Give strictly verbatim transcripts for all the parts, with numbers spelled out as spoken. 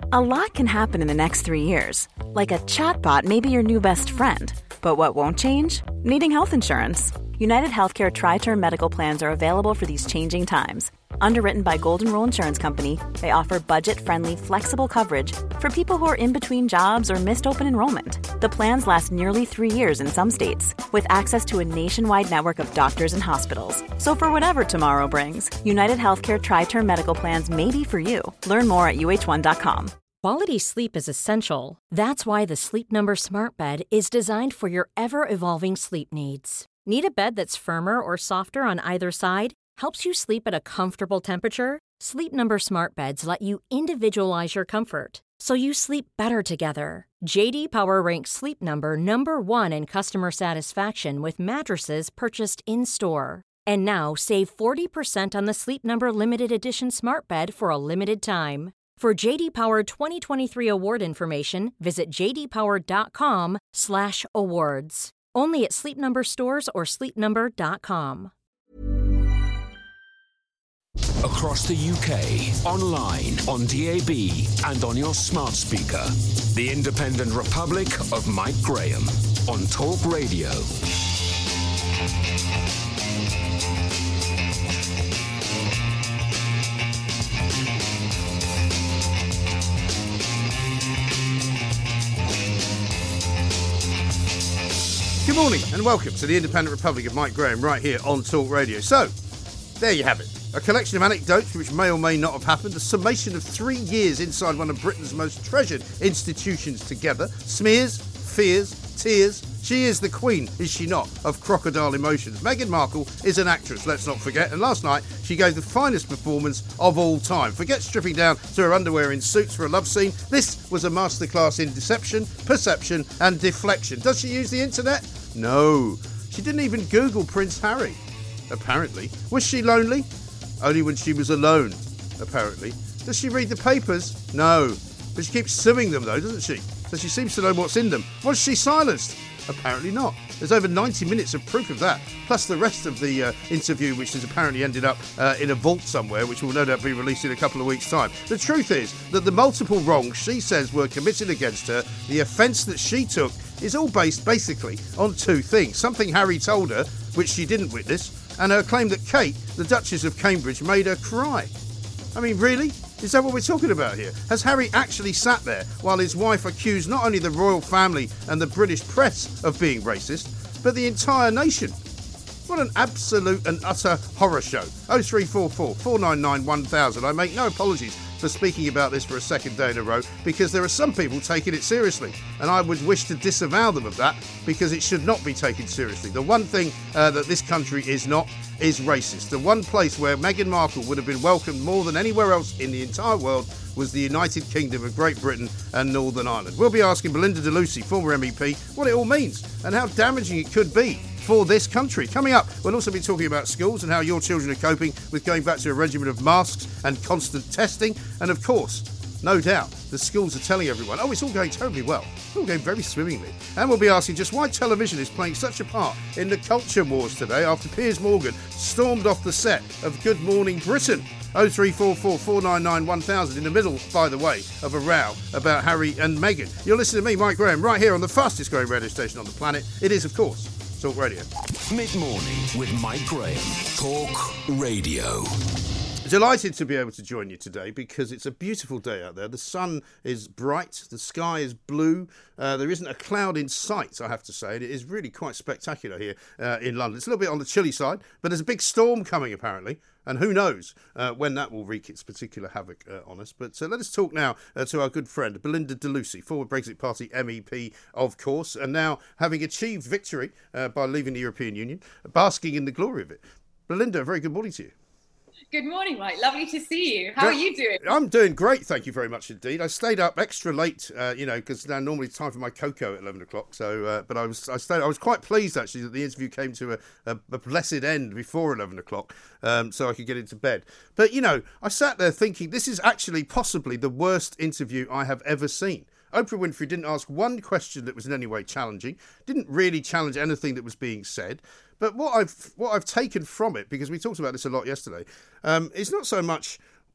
A lot can happen in the next three years. Like a chatbot may be your new best friend. But what won't change? Needing health insurance. United Healthcare Tri-Term Medical Plans are available for these changing times. Underwritten by Golden Rule Insurance Company, they offer budget-friendly, flexible coverage for people who are in between jobs or missed open enrollment. The plans last nearly three years in some states, with access to a nationwide network of doctors and hospitals. So for whatever tomorrow brings, United Healthcare Tri-Term Medical Plans may be for you. Learn more at U H one dot com. Quality sleep is essential. That's why the Sleep Number Smart Bed is designed for your ever-evolving sleep needs. Need a bed that's firmer or softer on either side? Helps you sleep at a comfortable temperature? Sleep Number Smart Beds let you individualize your comfort, so you sleep better together. J D Power ranks Sleep Number number one in customer satisfaction with mattresses purchased in-store. And now save forty percent on the Sleep Number Limited Edition Smart Bed for a limited time. For J D Power twenty twenty-three award information, visit j d power dot com slash awards. Only at Sleep Number stores or sleep number dot com. Across the U K, online, on D A B, and on your smart speaker. The Independent Republic of Mike Graham on Talk Radio. Good morning and welcome to the Independent Republic of Mike Graham right here on Talk Radio. So, there you have it. A collection of anecdotes which may or may not have happened. A summation of three years inside one of Britain's most treasured institutions together. Smears, fears, tears. She is the queen, is she not, of crocodile emotions. Meghan Markle is an actress, let's not forget. And last night, she gave the finest performance of all time. Forget stripping down to her underwear in suits for a love scene. This was a masterclass in deception, perception and deflection. Does she use the internet? No. She didn't even Google Prince Harry, apparently. Was she lonely? Only when she was alone, apparently. Does she read the papers? No. But she keeps suing them, though, doesn't she? So she seems to know what's in them. Was she silenced? Apparently not. There's over ninety minutes of proof of that, plus the rest of the uh, interview, which has apparently ended up uh, in a vault somewhere, which will no doubt be released in a couple of weeks' time. The truth is that the multiple wrongs she says were committed against her, the offence that she took, is all based basically on two things. Something Harry told her, which she didn't witness, and her claim that Kate, the Duchess of Cambridge, made her cry. I mean, really? Is that what we're talking about here? Has Harry actually sat there while his wife accused not only the royal family and the British press of being racist, but the entire nation? What an absolute and utter horror show. oh three four four, four nine nine, one thousand. I make no apologies for speaking about this for a second day in a row, because there are some people taking it seriously, and I would wish to disavow them of that, because it should not be taken seriously. The one thing uh, that this country is not is racist. The one place where Meghan Markle would have been welcomed more than anywhere else in the entire world was the United Kingdom of Great Britain and Northern Ireland. We'll be asking Belinda de Lucy, former M E P, what it all means and how damaging it could be for this country. Coming up, we'll also be talking about schools and how your children are coping with going back to a regimen of masks and constant testing. And of course, no doubt, the schools are telling everyone, oh, it's all going terribly well. It's all going very swimmingly. And we'll be asking just why television is playing such a part in the culture wars today after Piers Morgan stormed off the set of Good Morning Britain. oh three four four, four nine nine, one thousand, in the middle, by the way, of a row about Harry and Meghan. You're listening to me, Mike Graham, right here on the fastest growing radio station on the planet. It is, of course, Talk Radio. Mid-morning with Mike Graham. Talk Radio. Delighted to be able to join you today because it's a beautiful day out there. The sun is bright, the sky is blue, uh, there isn't a cloud in sight, I have to say. It is really quite spectacular here uh, in London. It's a little bit on the chilly side, but there's a big storm coming apparently, and who knows uh, when that will wreak its particular havoc uh, on us. But uh, let us talk now uh, to our good friend Belinda de Lucy, former Brexit Party M E P, of course, and now having achieved victory uh, by leaving the European Union, basking in the glory of it. Belinda, a very good morning to you. Good morning, Mike. Lovely to see you. How are you doing? I'm doing great, thank you very much indeed. I stayed up extra late, uh, you know, because now normally it's time for my cocoa at eleven o'clock. So, uh, but I was I stayed. I was quite pleased actually that the interview came to a, a, a blessed end before eleven o'clock, um, so I could get into bed. But you know, I sat there thinking this is actually possibly the worst interview I have ever seen. Oprah Winfrey didn't ask one question that was in any way challenging, didn't really challenge anything that was being said. But what I've what I've taken from it, because we talked about this a lot yesterday, um, is not so much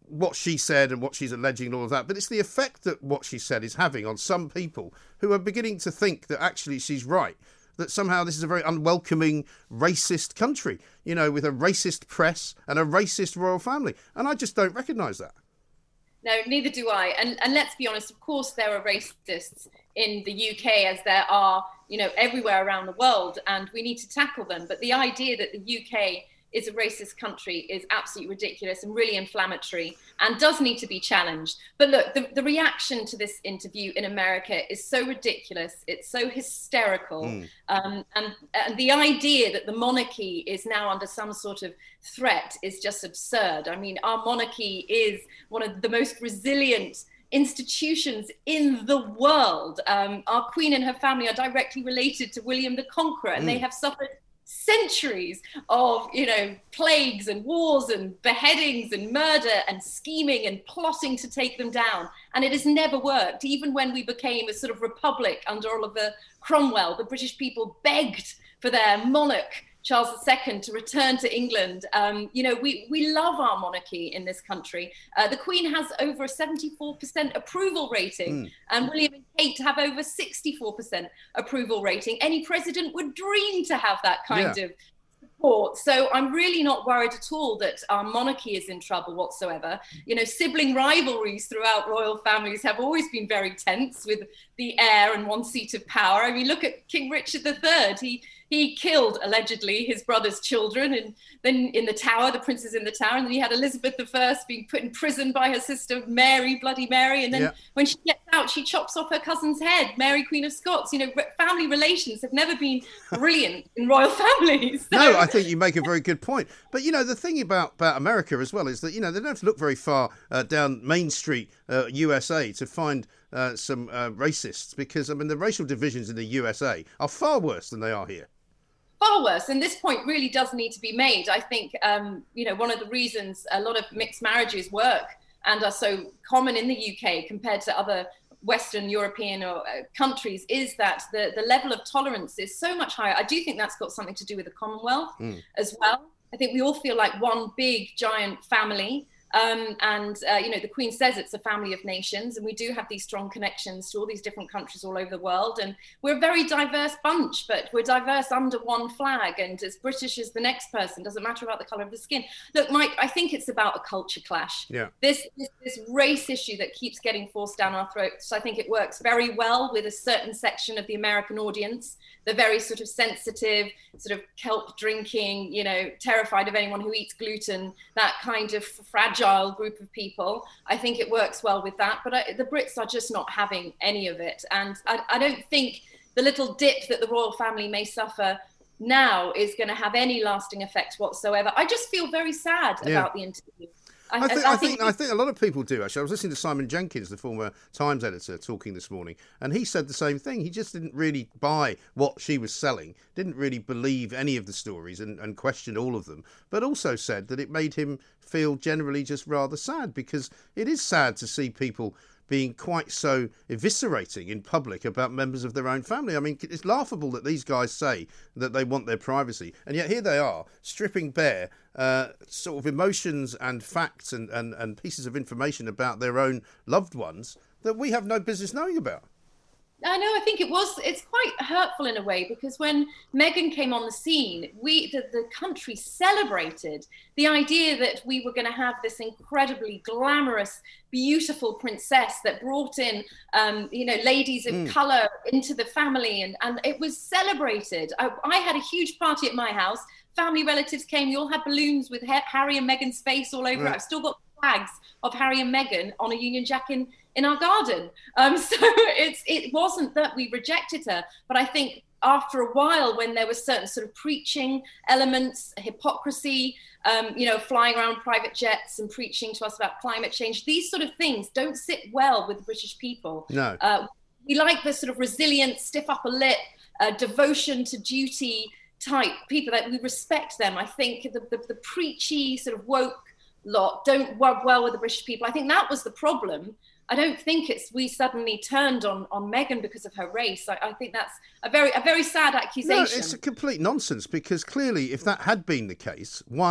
what she said and what she's alleging and all of that, but it's the effect that what she said is having on some people who are beginning to think that actually she's right, that somehow this is a very unwelcoming, racist country, you know, with a racist press and a racist royal family. And I just don't recognise that. No, neither do I. And and let's be honest, of course there are racists in the U K, as there are, you know, everywhere around the world, and we need to tackle them. But the idea that the U K is a racist country is absolutely ridiculous and really inflammatory and does need to be challenged. But look, the, the reaction to this interview in America is so ridiculous. It's so hysterical. Mm. Um, and, and the idea that the monarchy is now under some sort of threat is just absurd. I mean, our monarchy is one of the most resilient institutions in the world. Um, our queen and her family are directly related to William the Conqueror, and mm. they have suffered centuries of, you know, plagues and wars and beheadings and murder and scheming and plotting to take them down. And it has never worked. Even when we became a sort of republic under Oliver Cromwell, the British people begged for their monarch, Charles the Second, to return to England. Um, you know, we, we love our monarchy in this country. Uh, the Queen has over a seventy-four percent approval rating, mm. and William and Kate have over sixty-four percent approval rating. Any president would dream to have that kind yeah. of support. So I'm really not worried at all that our monarchy is in trouble whatsoever. You know, sibling rivalries throughout royal families have always been very tense, with the heir and one seat of power. I mean, look at King Richard the Third. He He killed, allegedly, his brother's children, and then in the Tower, the princes in the Tower, and then he had Elizabeth the First being put in prison by her sister Mary, Bloody Mary, and then yeah. when she gets out, she chops off her cousin's head, Mary, Queen of Scots. You know, family relations have never been brilliant in royal families. So. No, I think you make a very good point. But, you know, the thing about, about America as well is that, you know, they don't have to look very far uh, down Main Street, uh, U S A, to find uh, some uh, racists, because, I mean, the racial divisions in the U S A are far worse than they are here. Far worse, and this point really does need to be made. I think, um, you know, one of the reasons a lot of mixed marriages work and are so common in the U K compared to other Western European or, uh, countries is that the, the level of tolerance is so much higher. I do think that's got something to do with the Commonwealth mm. as well. I think we all feel like one big, giant family. Um, and, uh, you know, the Queen says it's a family of nations, and we do have these strong connections to all these different countries all over the world. And we're a very diverse bunch, but we're diverse under one flag, and as British as the next person, doesn't matter about the colour of the skin. Look, Mike, I think it's about a culture clash. Yeah. This, this, this race issue that keeps getting forced down our throats, I think it works very well with a certain section of the American audience. The very sort of sensitive, sort of kelp drinking, you know, terrified of anyone who eats gluten, that kind of fragile group of people. I think it works well with that. But I, the Brits are just not having any of it. And I, I don't think the little dip that the royal family may suffer now is going to have any lasting effect whatsoever. I just feel very sad yeah. about the interview. I, I, think, I, think, I think a lot of people do, actually. I was listening to Simon Jenkins, the former Times editor, talking this morning, and he said the same thing. He just didn't really buy what she was selling, didn't really believe any of the stories and, and questioned all of them, but also said that it made him feel generally just rather sad, because it is sad to see people being quite so eviscerating in public about members of their own family. I mean, it's laughable that these guys say that they want their privacy, and yet here they are, stripping bare uh, sort of emotions and facts and, and, and pieces of information about their own loved ones that we have no business knowing about. I know, I think it was, it's quite hurtful in a way, because when Meghan came on the scene, we, the, the country celebrated the idea that we were going to have this incredibly glamorous, beautiful princess that brought in, um, you know, ladies of mm. colour into the family, and, and it was celebrated. I, I had a huge party at my house. Family relatives came, we all had balloons with Harry and Meghan's face all over right. it. I've still got flags of Harry and Meghan on a Union Jack in, in our garden. Um, so it's it wasn't that we rejected her, but I think after a while, when there was certain sort of preaching elements, hypocrisy, um, you know, flying around private jets and preaching to us about climate change, these sort of things don't sit well with the British people. No. Uh, we like the sort of resilient, stiff upper lip, uh, devotion to duty type people, that we respect them. I think the, the, the preachy sort of woke lot don't work well with the British people. I think that was the problem. I don't think it's we suddenly turned on, on Meghan because of her race. I, I think that's a very a very sad accusation. No, it's a complete nonsense, because clearly if that had been the case, one,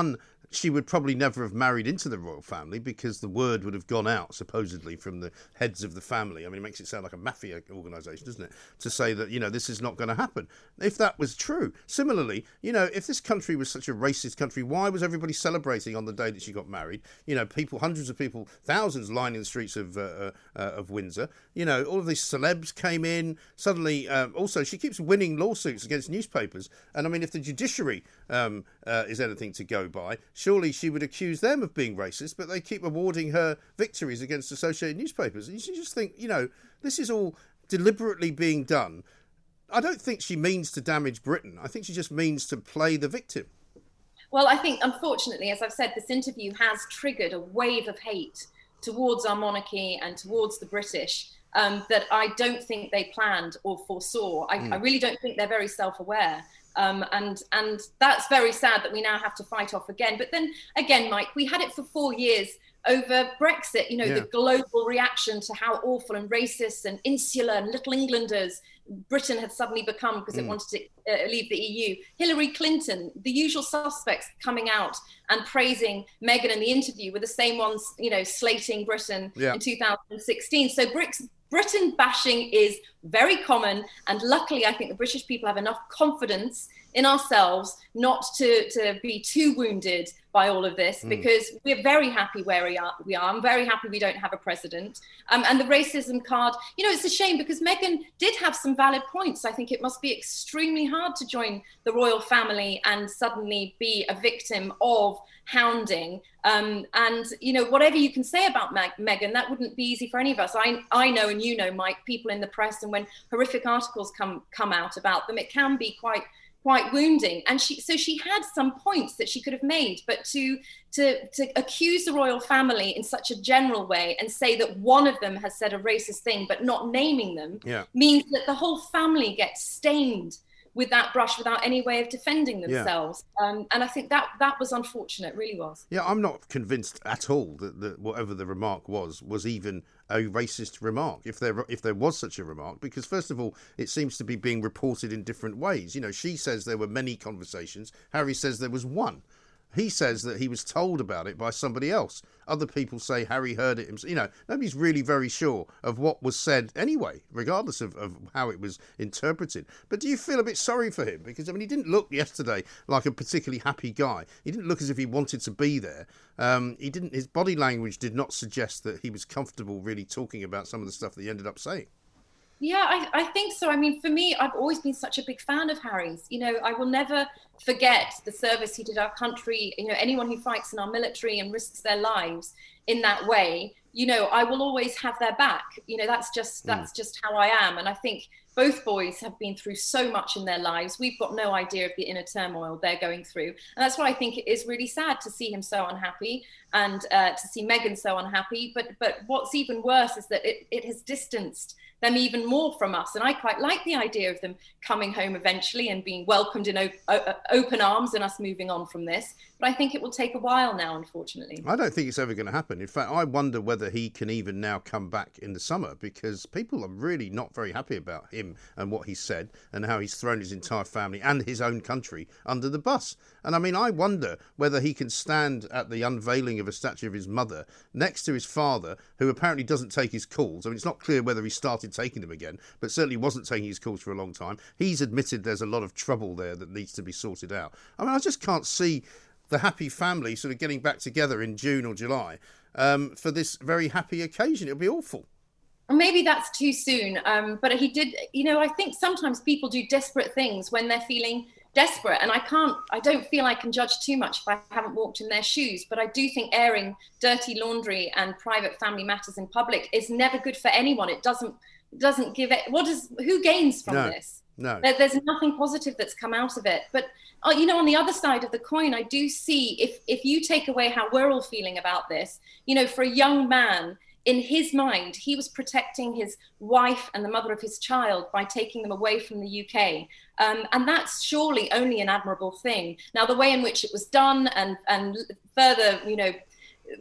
she would probably never have married into the royal family because the word would have gone out, supposedly, from the heads of the family. I mean, it makes it sound like a mafia organisation, doesn't it? To say that, you know, this is not going to happen. If that was true. Similarly, you know, if this country was such a racist country, why was everybody celebrating on the day that she got married? You know, people, hundreds of people, thousands lining the streets of uh, uh, of Windsor. You know, all of these celebs came in. Suddenly, um, also, she keeps winning lawsuits against newspapers. And I mean, if the judiciary um, uh, is anything to go by, surely she would accuse them of being racist, but they keep awarding her victories against Associated Newspapers. And you just think, you know, this is all deliberately being done. I don't think she means to damage Britain. I think she just means to play the victim. Well, I think, unfortunately, as I've said, this interview has triggered a wave of hate towards our monarchy and towards the British um, that I don't think they planned or foresaw. I, mm. I really don't think they're very self-aware. Um, and and that's very sad that we now have to fight off again. But then again, Mike, we had it for four years over Brexit, you know, yeah. the global reaction to how awful and racist and insular and little Englanders Britain had suddenly become because it mm. wanted to uh, leave the E U. Hillary Clinton, the usual suspects coming out and praising Meghan in the interview were the same ones, you know, slating Britain yeah. in two thousand sixteen. So Brits Britain bashing is very common, and luckily I think the British people have enough confidence in ourselves not to, to be too wounded by all of this, mm. because we're very happy where we are. We are. I'm very happy we don't have a president. Um, and the racism card, you know, it's a shame because Meghan did have some valid points. I think it must be extremely hard to join the royal family and suddenly be a victim of hounding. Um, and, you know, whatever you can say about Meg- Meghan, that wouldn't be easy for any of us. I, I know, and you know, Mike, people in the press, and when horrific articles come come out about them, it can be quite quite wounding. And she, so she had some points that she could have made, but to, to, to accuse the royal family in such a general way and say that one of them has said a racist thing, but not naming them, yeah. means that the whole family gets stained with that brush without any way of defending themselves. Yeah. Um, and I think that that was unfortunate, really was. Yeah, I'm not convinced at all that, that whatever the remark was, was even a racist remark, if there if there was such a remark, because first of all, it seems to be being reported in different ways. You know, she says there were many conversations. Harry says there was one. He says that he was told about it by somebody else. Other people say Harry heard it himself. You know, nobody's really very sure of what was said anyway, regardless of, of how it was interpreted. But do you feel a bit sorry for him? Because, I mean, he didn't look yesterday like a particularly happy guy. He didn't look as if he wanted to be there. Um, he didn't. His body language did not suggest that he was comfortable really talking about some of the stuff that he ended up saying. Yeah, I, I think so. I mean, for me, I've always been such a big fan of Harry's. You know, I will never forget the service he did our country. You know, anyone who fights in our military and risks their lives in that way, you know, I will always have their back. You know, that's just that's mm. just how I am. And I think both boys have been through so much in their lives. We've got no idea of the inner turmoil they're going through. And that's why I think it is really sad to see him so unhappy and uh, to see Meghan so unhappy. But but what's even worse is that it, it has distanced them even more from us. And I quite like the idea of them coming home eventually and being welcomed in op- o- open arms and us moving on from this. But I think it will take a while now, unfortunately. I don't think it's ever going to happen. In fact, I wonder whether he can even now come back in the summer, because people are really not very happy about him and what he said and how he's thrown his entire family and his own country under the bus. And I mean, I wonder whether he can stand at the unveiling of a statue of his mother next to his father, who apparently doesn't take his calls. I mean, it's not clear whether he started taking them again, but certainly wasn't taking his calls for a long time. He's admitted there's a lot of trouble there that needs to be sorted out. I mean, I just can't see the happy family sort of getting back together in June or July um, for this very happy occasion. It'll be awful. Maybe that's too soon, um, but he did, you know, I think sometimes people do desperate things when they're feeling desperate, and I can't, I don't feel I can judge too much if I haven't walked in their shoes, but I do think airing dirty laundry and private family matters in public is never good for anyone. It doesn't doesn't give it, what does, who gains from no, this? No. There, there's nothing positive that's come out of it. But, uh, you know, on the other side of the coin, I do see, if if you take away how we're all feeling about this, you know, for a young man, in his mind, he was protecting his wife and the mother of his child by taking them away from the U K. Um, and that's surely only an admirable thing. Now, the way in which it was done and, and further, you know,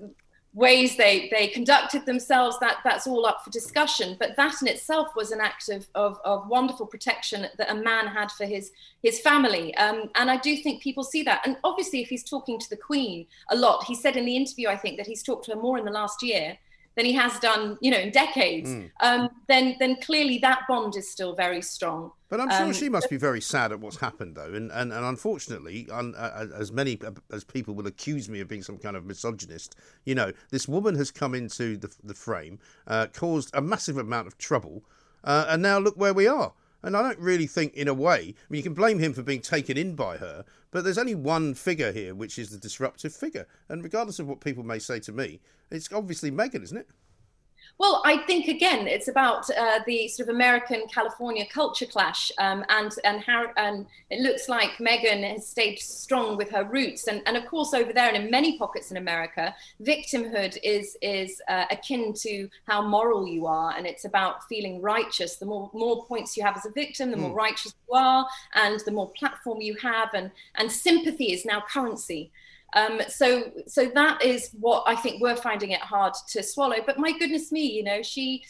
ways they they conducted themselves, that that's all up for discussion. But that in itself was an act of of, of wonderful protection that a man had for his his family. Um, and I do think people see that. And obviously, if he's talking to the Queen a lot, he said in the interview, I think, that he's talked to her more in the last year than he has done, you know, in decades. Mm. Um, then then clearly that bond is still very strong. But I'm sure um, she must be very sad at what's happened, though. And and, and unfortunately, un, uh, as many as people will accuse me of being some kind of misogynist, you know, this woman has come into the, the frame, uh, caused a massive amount of trouble, uh, and now look where we are. And I don't really think, in a way, I mean, you can blame him for being taken in by her, but there's only one figure here, which is the disruptive figure. And regardless of what people may say to me, it's obviously Meghan, isn't it? Well, I think, again, it's about uh, the sort of American-California culture clash, um, and and how and it looks like Meghan has stayed strong with her roots. And, and of course, over there and in many pockets in America, victimhood is is uh, akin to how moral you are, and it's about feeling righteous. The more more points you have as a victim, the more mm. righteous you are, and the more platform you have, and and sympathy is now currency. Um, so, so that is what I think we're finding it hard to swallow. But my goodness me, you know, she,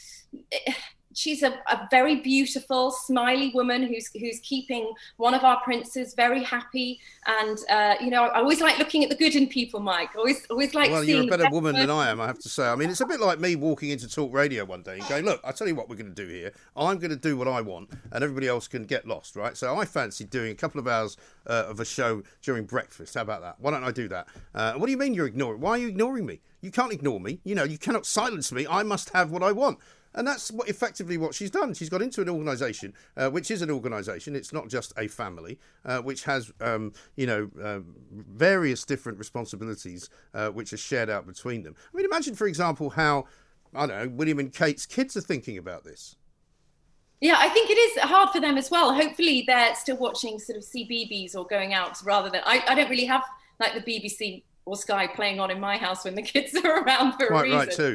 she's a, a very beautiful, smiley woman who's who's keeping one of our princes very happy. And uh, you know, I always like looking at the good in people, Mike. Always, always like. Well, seeing you're a better woman than I am, I have to say. I mean, it's a bit like me walking into Talk Radio one day and going, "Look, I tell you what we're going to do here. I'm going to do what I want, and everybody else can get lost, right?" So I fancy doing a couple of hours uh, of a show during breakfast. How about that? Why don't I do that? Uh, what do you mean you're ignoring? Why are you ignoring me? You can't ignore me. You know, you cannot silence me. I must have what I want. And that's what effectively what she's done. She's got into an organisation, uh, which is an organisation. It's not just a family, uh, which has, um, you know, uh, various different responsibilities uh, which are shared out between them. I mean, imagine, for example, how, I don't know, William and Kate's kids are thinking about this. Yeah, I think it is hard for them as well. Hopefully they're still watching sort of C B B S or going out rather than... I, I don't really have, like, the B B C or Sky playing on in my house when the kids are around for Quite a reason. Right, too.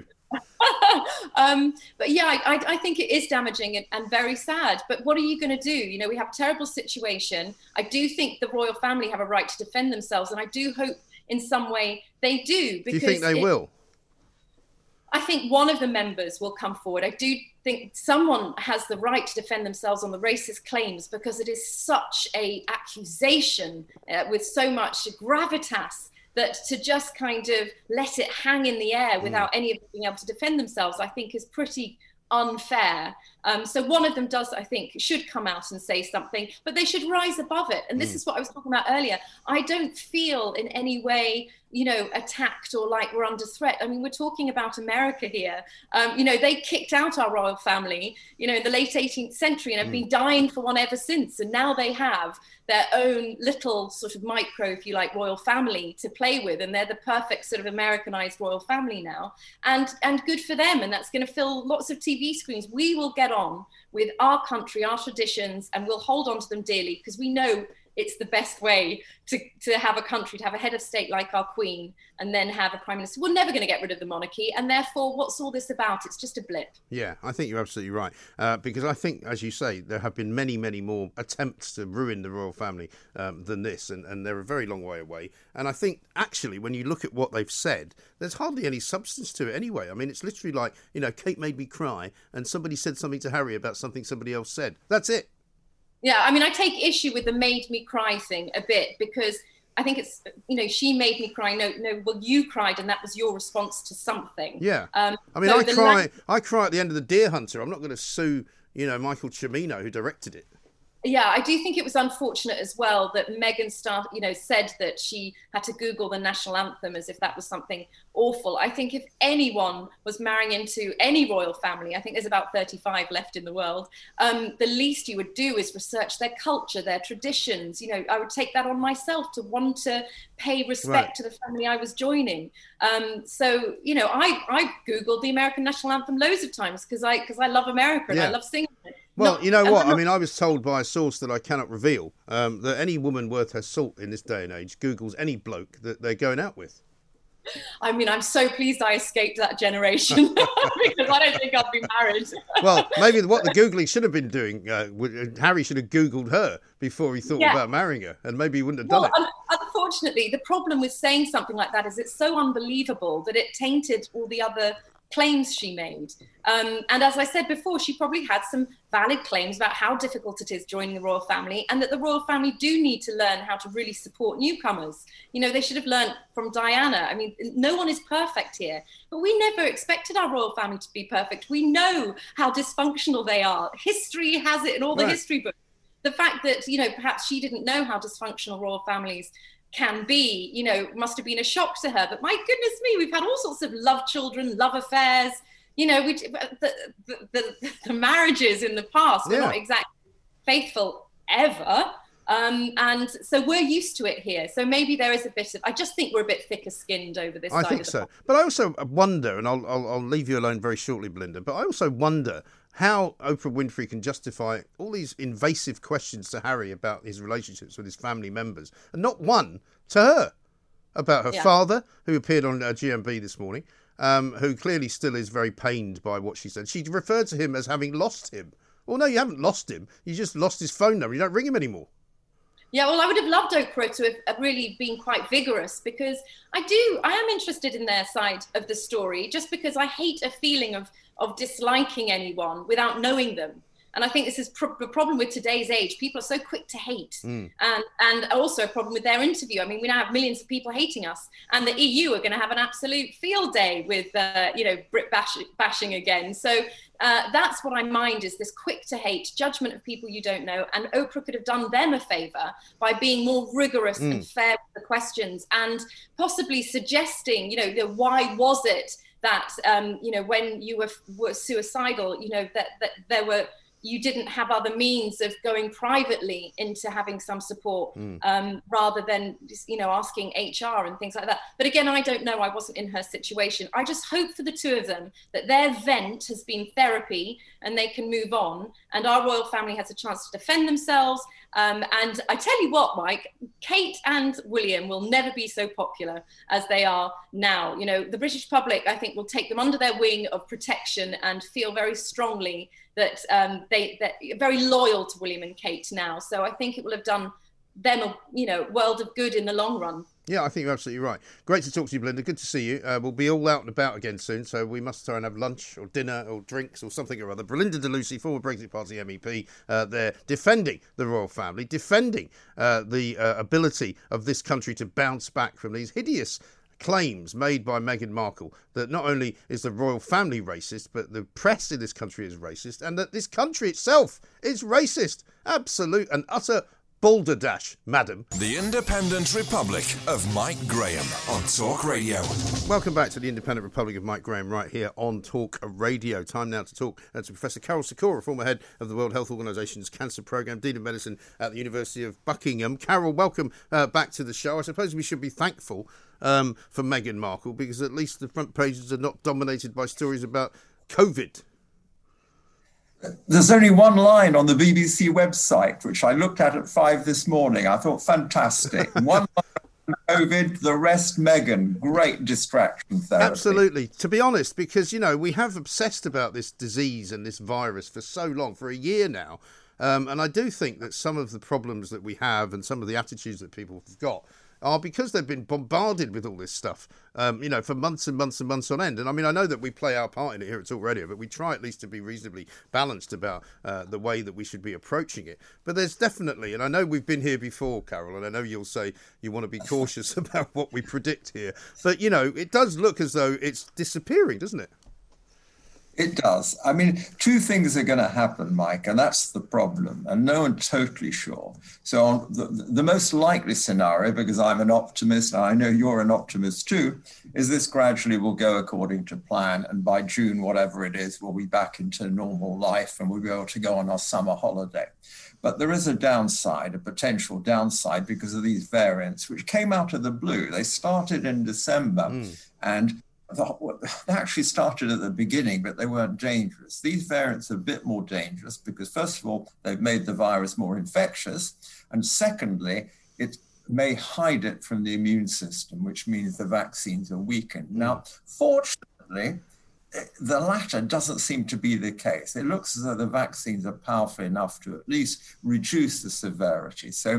um, but yeah, I, I think it is damaging and, and very sad. But what are you going to do? You know, we have a terrible situation. I do think the royal family have a right to defend themselves, and I do hope in some way they do. Because do you think they it, will? I think one of the members will come forward. I do think someone has the right to defend themselves on the racist claims, because it is such a accusation uh, with so much gravitas, that to just kind of let it hang in the air without mm. any of them being able to defend themselves, I think is pretty unfair. Um, so one of them does, I think, should come out and say something, but they should rise above it. And this mm. is what I was talking about earlier. I don't feel in any way, you know, attacked or like we're under threat. I mean, we're talking about America here. Um, you know, they kicked out our royal family, you know, in the late eighteenth century and have mm. been dying for one ever since. And now they have their own little sort of micro, if you like, royal family to play with. And they're the perfect sort of Americanized royal family now. And, and good for them. And that's going to fill lots of T V screens. We will get on with our country, our traditions, and we'll hold on to them dearly, because we know it's the best way to, to have a country, to have a head of state like our Queen, and then have a prime minister. We're never going to get rid of the monarchy, and therefore, what's all this about? It's just a blip. Yeah, I think you're absolutely right. Uh, because I think, as you say, there have been many, many more attempts to ruin the royal family um, than this, and, and they're a very long way away. And I think, actually, when you look at what they've said, there's hardly any substance to it anyway. I mean, it's literally like, you know, Kate made me cry, and somebody said something to Harry about something somebody else said. That's it. Yeah, I mean, I take issue with the made me cry thing a bit, because I think it's, you know, she made me cry. No, no, well, you cried, and that was your response to something. Yeah. Um, I mean, so I cry. La- I cry at the end of The Deer Hunter. I'm not going to sue, you know, Michael Cimino, who directed it. Yeah, I do think it was unfortunate as well that Meghan start, you know, said that she had to Google the national anthem as if that was something awful. I think if anyone was marrying into any royal family, I think there's about thirty-five left in the world, um, the least you would do is research their culture, their traditions. You know, I would take that on myself to want to pay respect right. to the family I was joining. Um, so, you know, I, I Googled the American national anthem loads of times because I, because I love America and yeah. I love singing it. Well, not, you know what? not, I mean, I was told by a source that I cannot reveal um, that any woman worth her salt in this day and age Googles any bloke that they're going out with. I mean, I'm so pleased I escaped that generation because I don't think I'd be married. Well, maybe what the Googling should have been doing, uh, Harry should have Googled her before he thought yeah. about marrying her, and maybe he wouldn't have done well, it. Unfortunately, unfortunately, the problem with saying something like that is it's so unbelievable that it tainted all the other claims she made. Um, and as I said before, she probably had some valid claims about how difficult it is joining the royal family, and that the royal family do need to learn how to really support newcomers. You know, they should have learned from Diana. I mean, no one is perfect here, but we never expected our royal family to be perfect. We know how dysfunctional they are. History has it in all the right. history books. The fact that, you know, perhaps she didn't know how dysfunctional royal families can be, you know, must have been a shock to her. But my goodness me, we've had all sorts of love children, love affairs. You know, we, the, the, the, the marriages in the past were yeah. not exactly faithful ever. Um, and so we're used to it here. So maybe there is a bit of, I just think we're a bit thicker skinned over this I side think of the so. pond. But I also wonder, and I'll, I'll, I'll leave you alone very shortly, Belinda, but I also wonder how Oprah Winfrey can justify all these invasive questions to Harry about his relationships with his family members, and not one to her about her Yeah. father, who appeared on uh, G M B this morning, um, who clearly still is very pained by what she said. She referred to him as having lost him. Well, no, you haven't lost him. You just lost his phone number. You don't ring him anymore. Yeah, well, I would have loved Oprah to have really been quite vigorous, because I do, I am interested in their side of the story, just because I hate a feeling of of disliking anyone without knowing them. And I think this is pro- the problem with today's age. People are so quick to hate. Mm. And and also a problem with their interview. I mean, we now have millions of people hating us, and the E U are going to have an absolute field day with, uh, you know, Brit bash- bashing again. So uh, that's what I mind, is this quick to hate judgment of people you don't know. And Oprah could have done them a favor by being more rigorous mm. and fair with the questions, and possibly suggesting, you know, the, why was it that, um, you know, when you were, were suicidal, you know, that, that there were, you didn't have other means of going privately into having some support, mm. um, rather than just, you know, asking H R and things like that. But again, I don't know. I wasn't in her situation. I just hope for the two of them that their vent has been therapy and they can move on, and our royal family has a chance to defend themselves. Um, and I tell you what, Mike, Kate and William will never be so popular as they are now. You know, the British public, I think, will take them under their wing of protection and feel very strongly that um, they, that very loyal to William and Kate now. So I think it will have done them a, you know, world of good in the long run. Yeah, I think you're absolutely right. Great to talk to you, Belinda. Good to see you. Uh, we'll be all out and about again soon, so we must try and have lunch or dinner or drinks or something or other. Belinda de Lucy, former Brexit Party M E P, uh, there defending the royal family, defending uh, the uh, ability of this country to bounce back from these hideous claims made by Meghan Markle, that not only is the royal family racist, but the press in this country is racist, and that this country itself is racist. Absolute and utter balderdash, madam. The Independent Republic of Mike Graham on Talk Radio. Welcome back to the Independent Republic of Mike Graham right here on Talk Radio. Time now to talk uh, to Professor Carol Sikora, former head of the World Health Organization's Cancer Programme, Dean of Medicine at the University of Buckingham. Carol, welcome uh, back to the show. I suppose we should be thankful um, for Meghan Markle, because at least the front pages are not dominated by stories about COVID. There's only one line on the B B C website, which I looked at at five this morning. I thought, fantastic. One line on COVID, the rest Meghan. Great distraction therapy. Absolutely. To be honest, because, you know, we have obsessed about this disease and this virus for so long, for a year now. Um, and I do think that some of the problems that we have and some of the attitudes that people have got are because they've been bombarded with all this stuff, um, you know, for months and months and months on end. And I mean, I know that we play our part in it here at Talk Radio, but we try at least to be reasonably balanced about uh, the way that we should be approaching it. But there's definitely, and I know we've been here before, Carol, and I know you'll say you want to be cautious about what we predict here. But, you know, it does look as though it's disappearing, doesn't it? It does. I mean, two things are going to happen, Mike, and that's the problem. And no one's totally sure. So on the, the most likely scenario, because I'm an optimist, and I know you're an optimist too, is this gradually will go according to plan. And by June, whatever it is, we'll be back into normal life and we'll be able to go on our summer holiday. But there is a downside, a potential downside, because of these variants, which came out of the blue. They started in December mm. and they actually started at the beginning, but they weren't dangerous. These variants are a bit more dangerous because, first of all, they've made the virus more infectious. And secondly, it may hide it from the immune system, which means the vaccines are weakened. Mm. Now, fortunately, the latter doesn't seem to be the case. It looks as though the vaccines are powerful enough to at least reduce the severity. So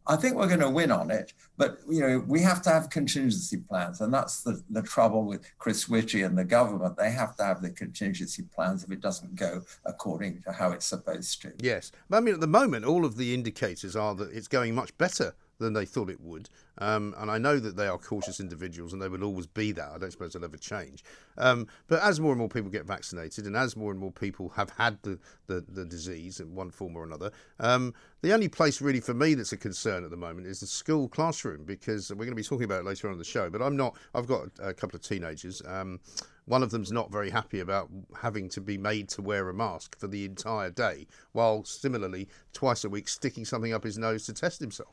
I think we're going to win on it, but you know we have to have contingency plans, and that's the, the trouble with Chris Whitty and the government. They have to have the contingency plans if it doesn't go according to how it's supposed to. Yes, but I mean at the moment all of the indicators are that it's going much better than they thought it would. Um, and I know that they are cautious individuals and they will always be that. I don't suppose they'll ever change. Um, but as more and more people get vaccinated and as more and more people have had the, the, the disease in one form or another, um, the only place really for me that's a concern at the moment is the school classroom, because we're going to be talking about it later on in the show. But I'm not, I've got a couple of teenagers. Um, one of them's not very happy about having to be made to wear a mask for the entire day, while similarly twice a week sticking something up his nose to test himself.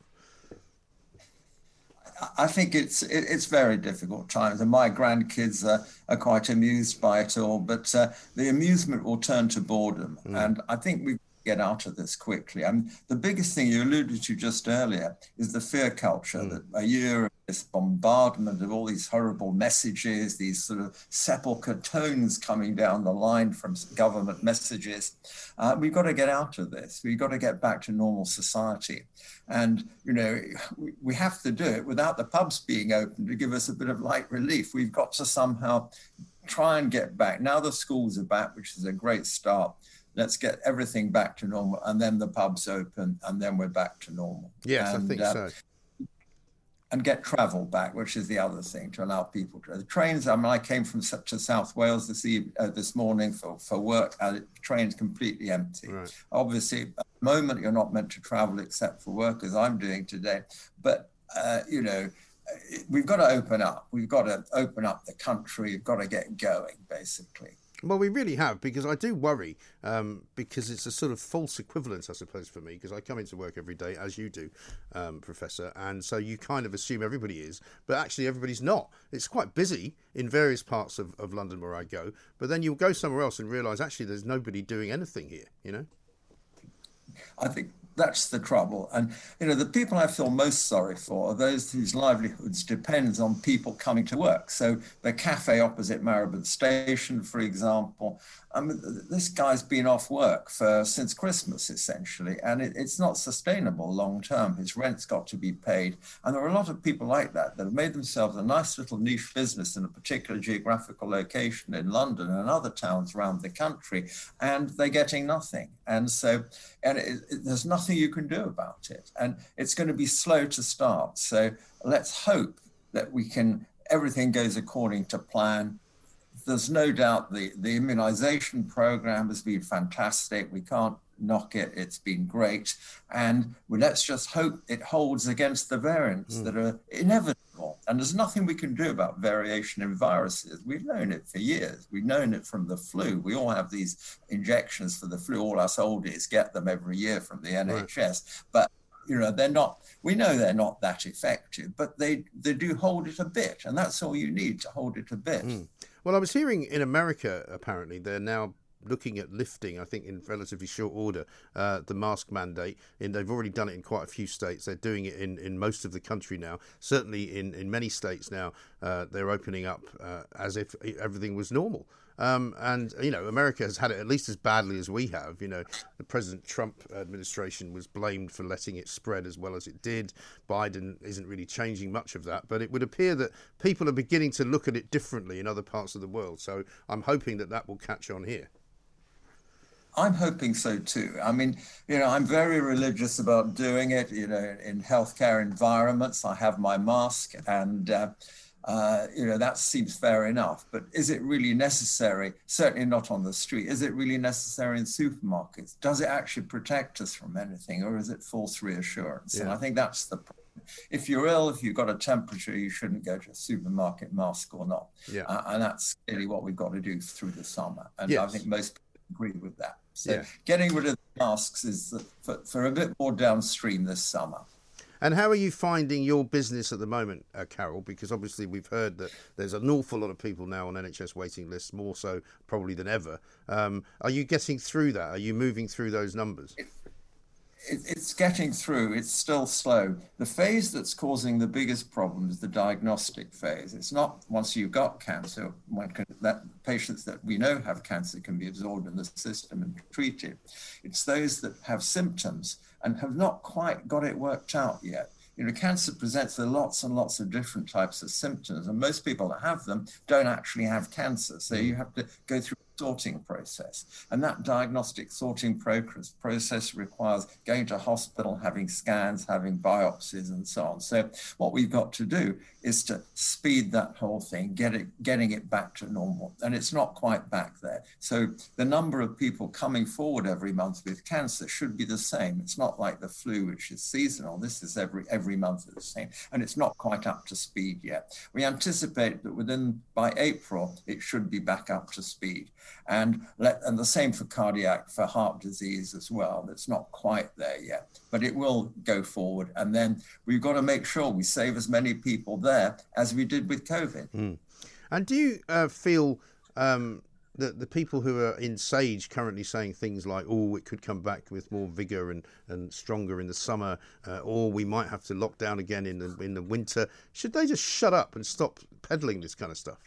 I think it's it's very difficult times, and my grandkids are, are quite amused by it all. But uh, the amusement will turn to boredom, mm. and I think we get out of this quickly. I mean, the biggest thing you alluded to just earlier is the fear culture. Mm. That a year of this bombardment of all these horrible messages, these sort of sepulchre tones coming down the line from government messages. Uh, we've got to get out of this. We've got to get back to normal society. And, you know, we, we have to do it without the pubs being open to give us a bit of light relief. We've got to somehow try and get back. Now the schools are back, which is a great start. Let's get everything back to normal, and then the pubs open, and then we're back to normal. Yes, and, I think uh, so. And get travel back, which is the other thing, to allow people to. The trains, I mean, I came from to South Wales this eve, uh, this morning for, for work, and the train's completely empty. Right. Obviously, at the moment, you're not meant to travel except for work, as I'm doing today. But, uh, you know, we've got to open up. We've got to open up the country. We've got to get going, basically. Well, we really have, because I do worry, um, because it's a sort of false equivalence, I suppose, for me, because I come into work every day, as you do, um, Professor, and so you kind of assume everybody is, but actually everybody's not. It's quite busy in various parts of, of London where I go, but then you'll go somewhere else and realise, actually, there's nobody doing anything here, you know? I think that's the trouble. And, you know, the people I feel most sorry for are those whose livelihoods depends on people coming to work. So the cafe opposite Marylebone Station, for example, I mean, this guy's been off work for since Christmas, essentially, and it, it's not sustainable long term. His rent's got to be paid. And there are a lot of people like that that have made themselves a nice little niche business in a particular geographical location in London and other towns around the country, and they're getting nothing. And so, and it, it, there's nothing you can do about it. And it's going to be slow to start. So let's hope that we can, everything goes according to plan. There's no doubt the, the immunization program has been fantastic. We can't knock it. It's been great. And we, let's just hope it holds against the variants mm. that are inevitable. And there's nothing we can do about variation in viruses. We've known it for years. We've known it from the flu. We all have these injections for the flu. All us oldies get them every year from the N H S. Right. But you know, they're not, we know they're not that effective, but they, they do hold it a bit. And that's all you need, to hold it a bit. Mm. Well, I was hearing in America, apparently, they're now looking at lifting, I think in relatively short order, uh, the mask mandate. And they've already done it in quite a few states. They're doing it in, in most of the country now. Certainly in, in many states now, uh, they're opening up uh, as if everything was normal. Um, and, you know, America has had it at least as badly as we have. You know, the President Trump administration was blamed for letting it spread as well as it did. Biden isn't really changing much of that. But it would appear that people are beginning to look at it differently in other parts of the world. So I'm hoping that that will catch on here. I'm hoping so too. I mean, you know, I'm very religious about doing it, you know, in healthcare environments. I have my mask and, uh, uh, you know, that seems fair enough. But is it really necessary? Certainly not on the street. Is it really necessary in supermarkets? Does it actually protect us from anything, or is it false reassurance? Yeah. And I think that's the problem. If you're ill, if you've got a temperature, you shouldn't go to a supermarket, mask or not. Yeah. Uh, and that's really what we've got to do through the summer. And yes. I think most people agree with that. So yeah. getting rid of the masks is the, for, for a bit more downstream this summer. And how are you finding your business at the moment, uh, Carol? Because obviously we've heard that there's an awful lot of people now on N H S waiting lists, more so probably than ever. Um, are you getting through that? Are you moving through those numbers? it, it's getting through. It's still slow. The phase that's causing the biggest problem is the diagnostic phase. It's not once you've got cancer, one can, that patients that we know have cancer can be absorbed in the system and treated. It's those that have symptoms and have not quite got it worked out yet. You know, cancer presents with lots and lots of different types of symptoms, and most people that have them don't actually have cancer. So you have to go through a sorting process. And that diagnostic sorting process, process requires going to hospital, having scans, having biopsies, and so on. So what we've got to do is to speed that whole thing, get it, getting it back to normal. And it's not quite back there. So the number of people coming forward every month with cancer should be the same. It's not like the flu, which is seasonal. This is every every month the same. And it's not quite up to speed yet. We anticipate that within, by April, it should be back up to speed. And, let, and the same for cardiac, for heart disease as well. It's not quite there yet, but it will go forward. And then we've got to make sure we save as many people there as we did with COVID. Mm. And do you uh, feel um, that the people who are in SAGE currently saying things like, oh, it could come back with more vigour and, and stronger in the summer, uh, or we might have to lock down again in the, in the winter, should they just shut up and stop peddling this kind of stuff?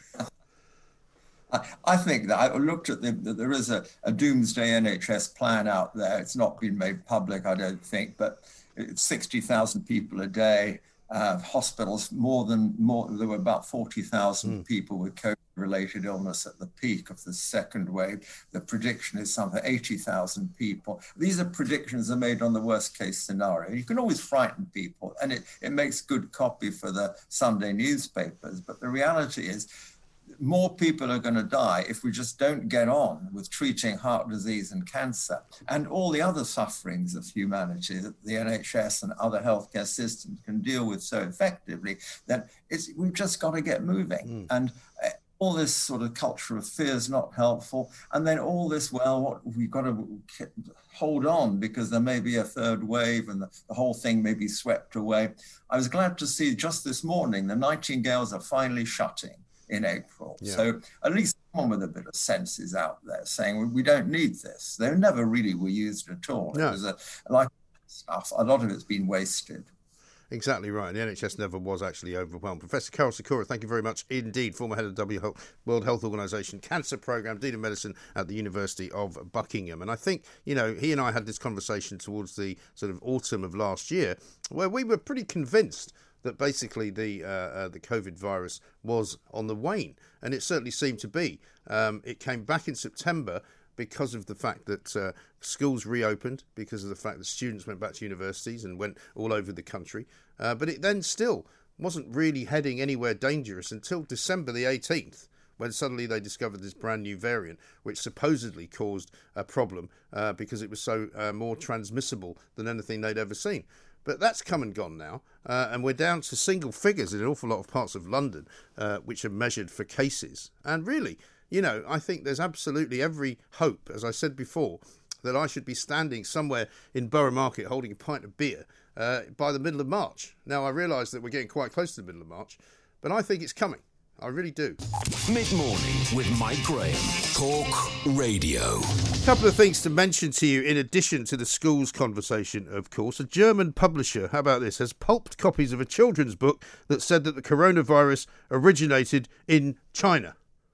I think that I looked at the, there is a, a doomsday N H S plan out there. It's not been made public, I don't think, but it's sixty thousand people a day, uh, hospitals, more than, more, there were about forty thousand mm. people with COVID-related illness at the peak of the second wave. The prediction is something, eighty thousand people. These are predictions that are made on the worst case scenario. You can always frighten people, and it, it makes good copy for the Sunday newspapers, but the reality is, more people are going to die if we just don't get on with treating heart disease and cancer and all the other sufferings of humanity that the N H S and other healthcare systems can deal with so effectively. That it's, we've just got to get moving. Mm. And uh, all this sort of culture of fear is not helpful. And then all this, well, what we've got to hold on because there may be a third wave and the, the whole thing may be swept away. I was glad to see just this morning the Nightingales are finally shutting in April. Yeah. So at least someone with a bit of sense is out there saying, we don't need this. They never really were used at all. No. It was a, like stuff, a lot of it's been wasted. Exactly right. The N H S never was actually overwhelmed. Professor Karol Sikora, thank you very much indeed. Former head of the W World Health Organization Cancer Programme, Dean of Medicine at the University of Buckingham. And I think, you know, he and I had this conversation towards the sort of autumn of last year where we were pretty convinced that basically the uh, uh, the COVID virus was on the wane. And it certainly seemed to be. Um, it came back in September because of the fact that uh, schools reopened, because of the fact that students went back to universities and went all over the country. Uh, but it then still wasn't really heading anywhere dangerous until December the eighteenth, when suddenly they discovered this brand new variant, which supposedly caused a problem uh, because it was so uh, more transmissible than anything they'd ever seen. But that's come and gone now, uh, and we're down to single figures in an awful lot of parts of London, uh, which are measured for cases. And really, you know, I think there's absolutely every hope, as I said before, that I should be standing somewhere in Borough Market holding a pint of beer uh, by the middle of March. Now, I realise that we're getting quite close to the middle of March, but I think it's coming. I really do. Mid-morning with Mike Graham. Talk Radio. A couple of things to mention to you in addition to the schools conversation, of course. A German publisher, how about this, has pulped copies of a children's book that said that the coronavirus originated in China,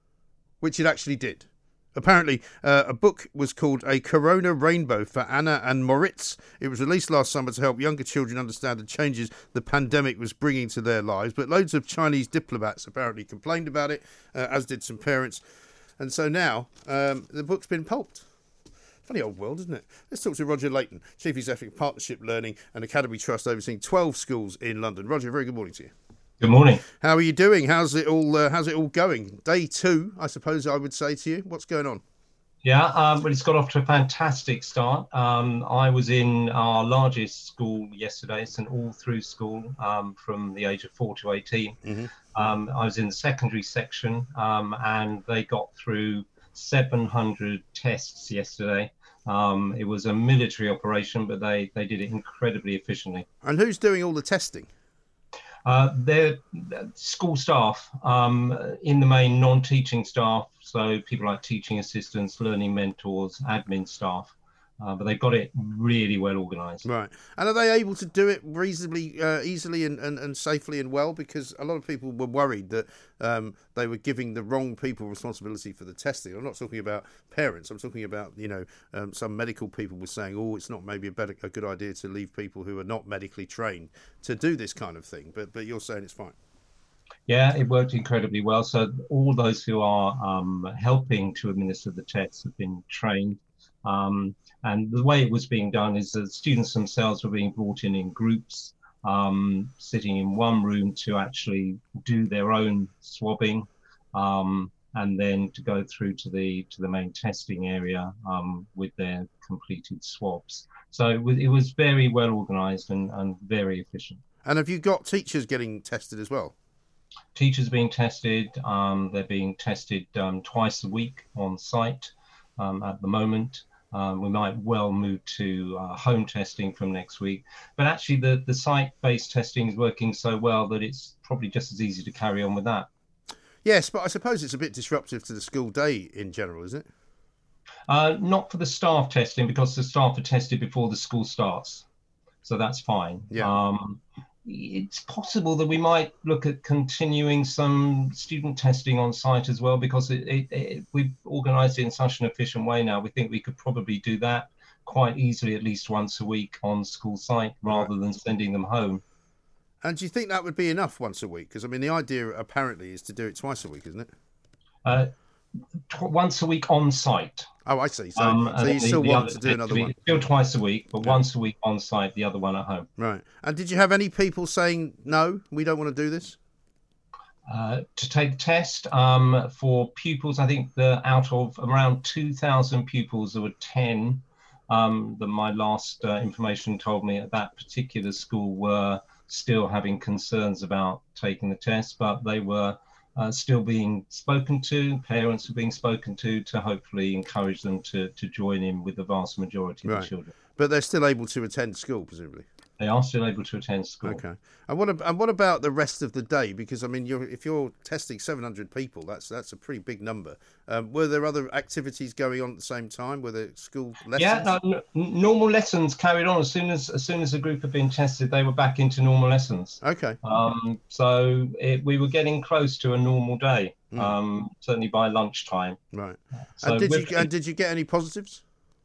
which it actually did. Apparently, uh, a book was called A Corona Rainbow for Anna and Moritz. It was released last summer to help younger children understand the changes the pandemic was bringing to their lives. But loads of Chinese diplomats apparently complained about it, uh, as did some parents. And so now um, the book's been pulped. Funny old world, isn't it? Let's talk to Roger Layton, Chief Executive of Partnership Learning and Academy Trust, overseeing twelve schools in London. Roger, very good morning to you. Good morning. How are you doing? How's it all? Uh, how's it all going? Day two, I suppose I would say to you. What's going on? Yeah, um, well, it's got off to a fantastic start. Um, I was in our largest school yesterday. It's an all-through school um, from the age of four to eighteen. Mm-hmm. Um, I was in the secondary section, um, and they got through seven hundred tests yesterday. Um, it was a military operation, but they they did it incredibly efficiently. And who's doing all the testing? Uh, they're school staff, um, in the main non-teaching staff, so people like teaching assistants, learning mentors, admin staff. Uh, but they've got it really well organised. Right. And are they able to do it reasonably uh, easily and, and, and safely and well? Because a lot of people were worried that um, they were giving the wrong people responsibility for the testing. I'm not talking about parents. I'm talking about, you know, um, some medical people were saying, oh, it's not maybe a, better, a good idea to leave people who are not medically trained to do this kind of thing. But, but you're saying it's fine. Yeah, it worked incredibly well. So all those who are um, helping to administer the tests have been trained. Um, and the way it was being done is that students themselves were being brought in in groups, um, sitting in one room to actually do their own swabbing, um, and then to go through to the to the main testing area um, with their completed swabs. So it was, it was very well organised and, and very efficient. And have you got teachers getting tested as well? Teachers being tested. Um, they're being tested um, twice a week on site um, at the moment. Um, we might well move to uh, home testing from next week. But actually, the, the site-based testing is working so well that it's probably just as easy to carry on with that. Yes, but I suppose it's a bit disruptive to the school day in general, isn't it? Uh, not for the staff testing, because the staff are tested before the school starts. So that's fine. Yeah. Um, it's possible that we might look at continuing some student testing on site as well, because it, it, it, we've organised it in such an efficient way now. We think we could probably do that quite easily, at least once a week on school site, rather right. than sending them home. And do you think that would be enough once a week? Because, I mean, the idea apparently is to do it twice a week, isn't it? Uh, t- once a week on site. Oh, I see. So, um, so you the, still the want other, to do another to one? Still twice a week, but yeah. once a week on site, the other one at home. Right. And did you have any people saying, no, we don't want to do this? Uh, to take the test um, for pupils, I think the, out of around two thousand pupils, there were ten um, that my last uh, information told me at that particular school were still having concerns about taking the test, but they were Uh, still being spoken to, parents are being spoken to, to hopefully encourage them to, to join in with the vast majority of right. the children. But they're still able to attend school, presumably? They are still able to attend school. Okay. And what, and what about the rest of the day? Because, I mean, you're, if you're testing seven hundred people, that's that's a pretty big number. Um, were there other activities going on at the same time? Were there school lessons? Yeah, no, n- normal lessons carried on. As soon as as soon as the group had been tested, they were back into normal lessons. Okay. Um, so it, we were getting close to a normal day, mm. um, certainly by lunchtime. Right. So and, did with, you, and did you get any positives?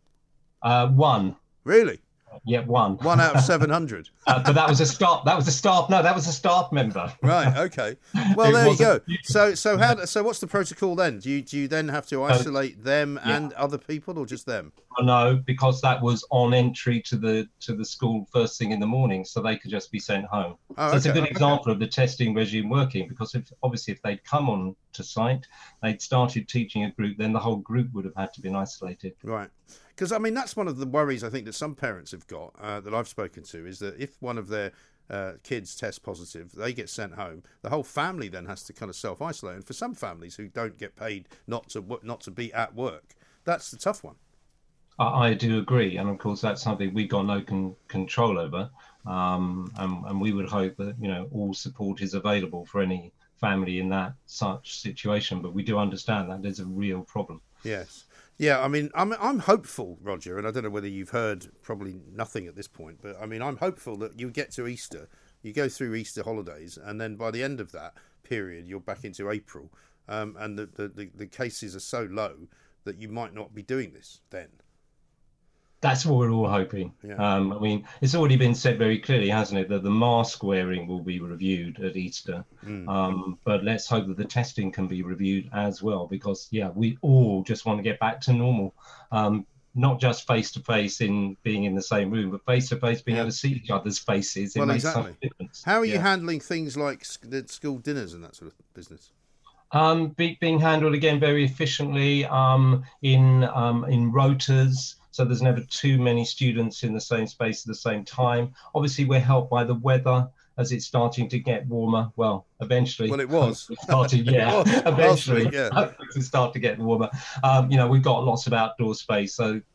Uh, one. Really? Yeah, one. One out of seven hundred. uh, but that was a staff. That was a staff. No, that was a staff member. Right. Okay. Well, there you go. So, so how? So, what's the protocol then? Do you do you then have to isolate uh, them yeah. and other people, or just them? No, because that was on entry to the to the school first thing in the morning, so they could just be sent home. Oh, so it's okay. a good example of the testing regime working. Because if obviously if they'd come on to site, they'd started teaching a group, then the whole group would have had to been isolated. Right. Because, I mean, that's one of the worries I think that some parents have got, uh, that I've spoken to, is that if one of their uh, kids tests positive, they get sent home, the whole family then has to kind of self-isolate. And for some families who don't get paid not to not to be at work, that's the tough one. I, I do agree. And, of course, that's something we've got no con- control over. Um, and, and we would hope that, you know, all support is available for any family in that such situation. But we do understand that there's a real problem. Yes. Yeah, I mean, I'm I'm hopeful, Roger, and I don't know whether you've heard probably nothing at this point, but I mean, I'm hopeful that you get to Easter, you go through Easter holidays, and then by the end of that period, you're back into April, um, and the, the, the, the cases are so low that you might not be doing this then. That's what we're all hoping. Yeah. Um, I mean, it's already been said very clearly, hasn't it, that the mask wearing will be reviewed at Easter. Mm. Um, but let's hope that the testing can be reviewed as well, because, yeah, we all just want to get back to normal. Um, not just face-to-face in being in the same room, but face-to-face being yeah. able to see each other's faces. It well, makes exactly. such a difference. How are you yeah. handling things like the school dinners and that sort of business? Um, be, being handled, again, very efficiently um, in um, in rotas. So there's never too many students in the same space at the same time. Obviously, we're helped by the weather as it's starting to get warmer. Well, eventually. Well, it was. It started, yeah. it was. Eventually, week, yeah. it start to get warmer. Um, you know, we've got lots of outdoor space, so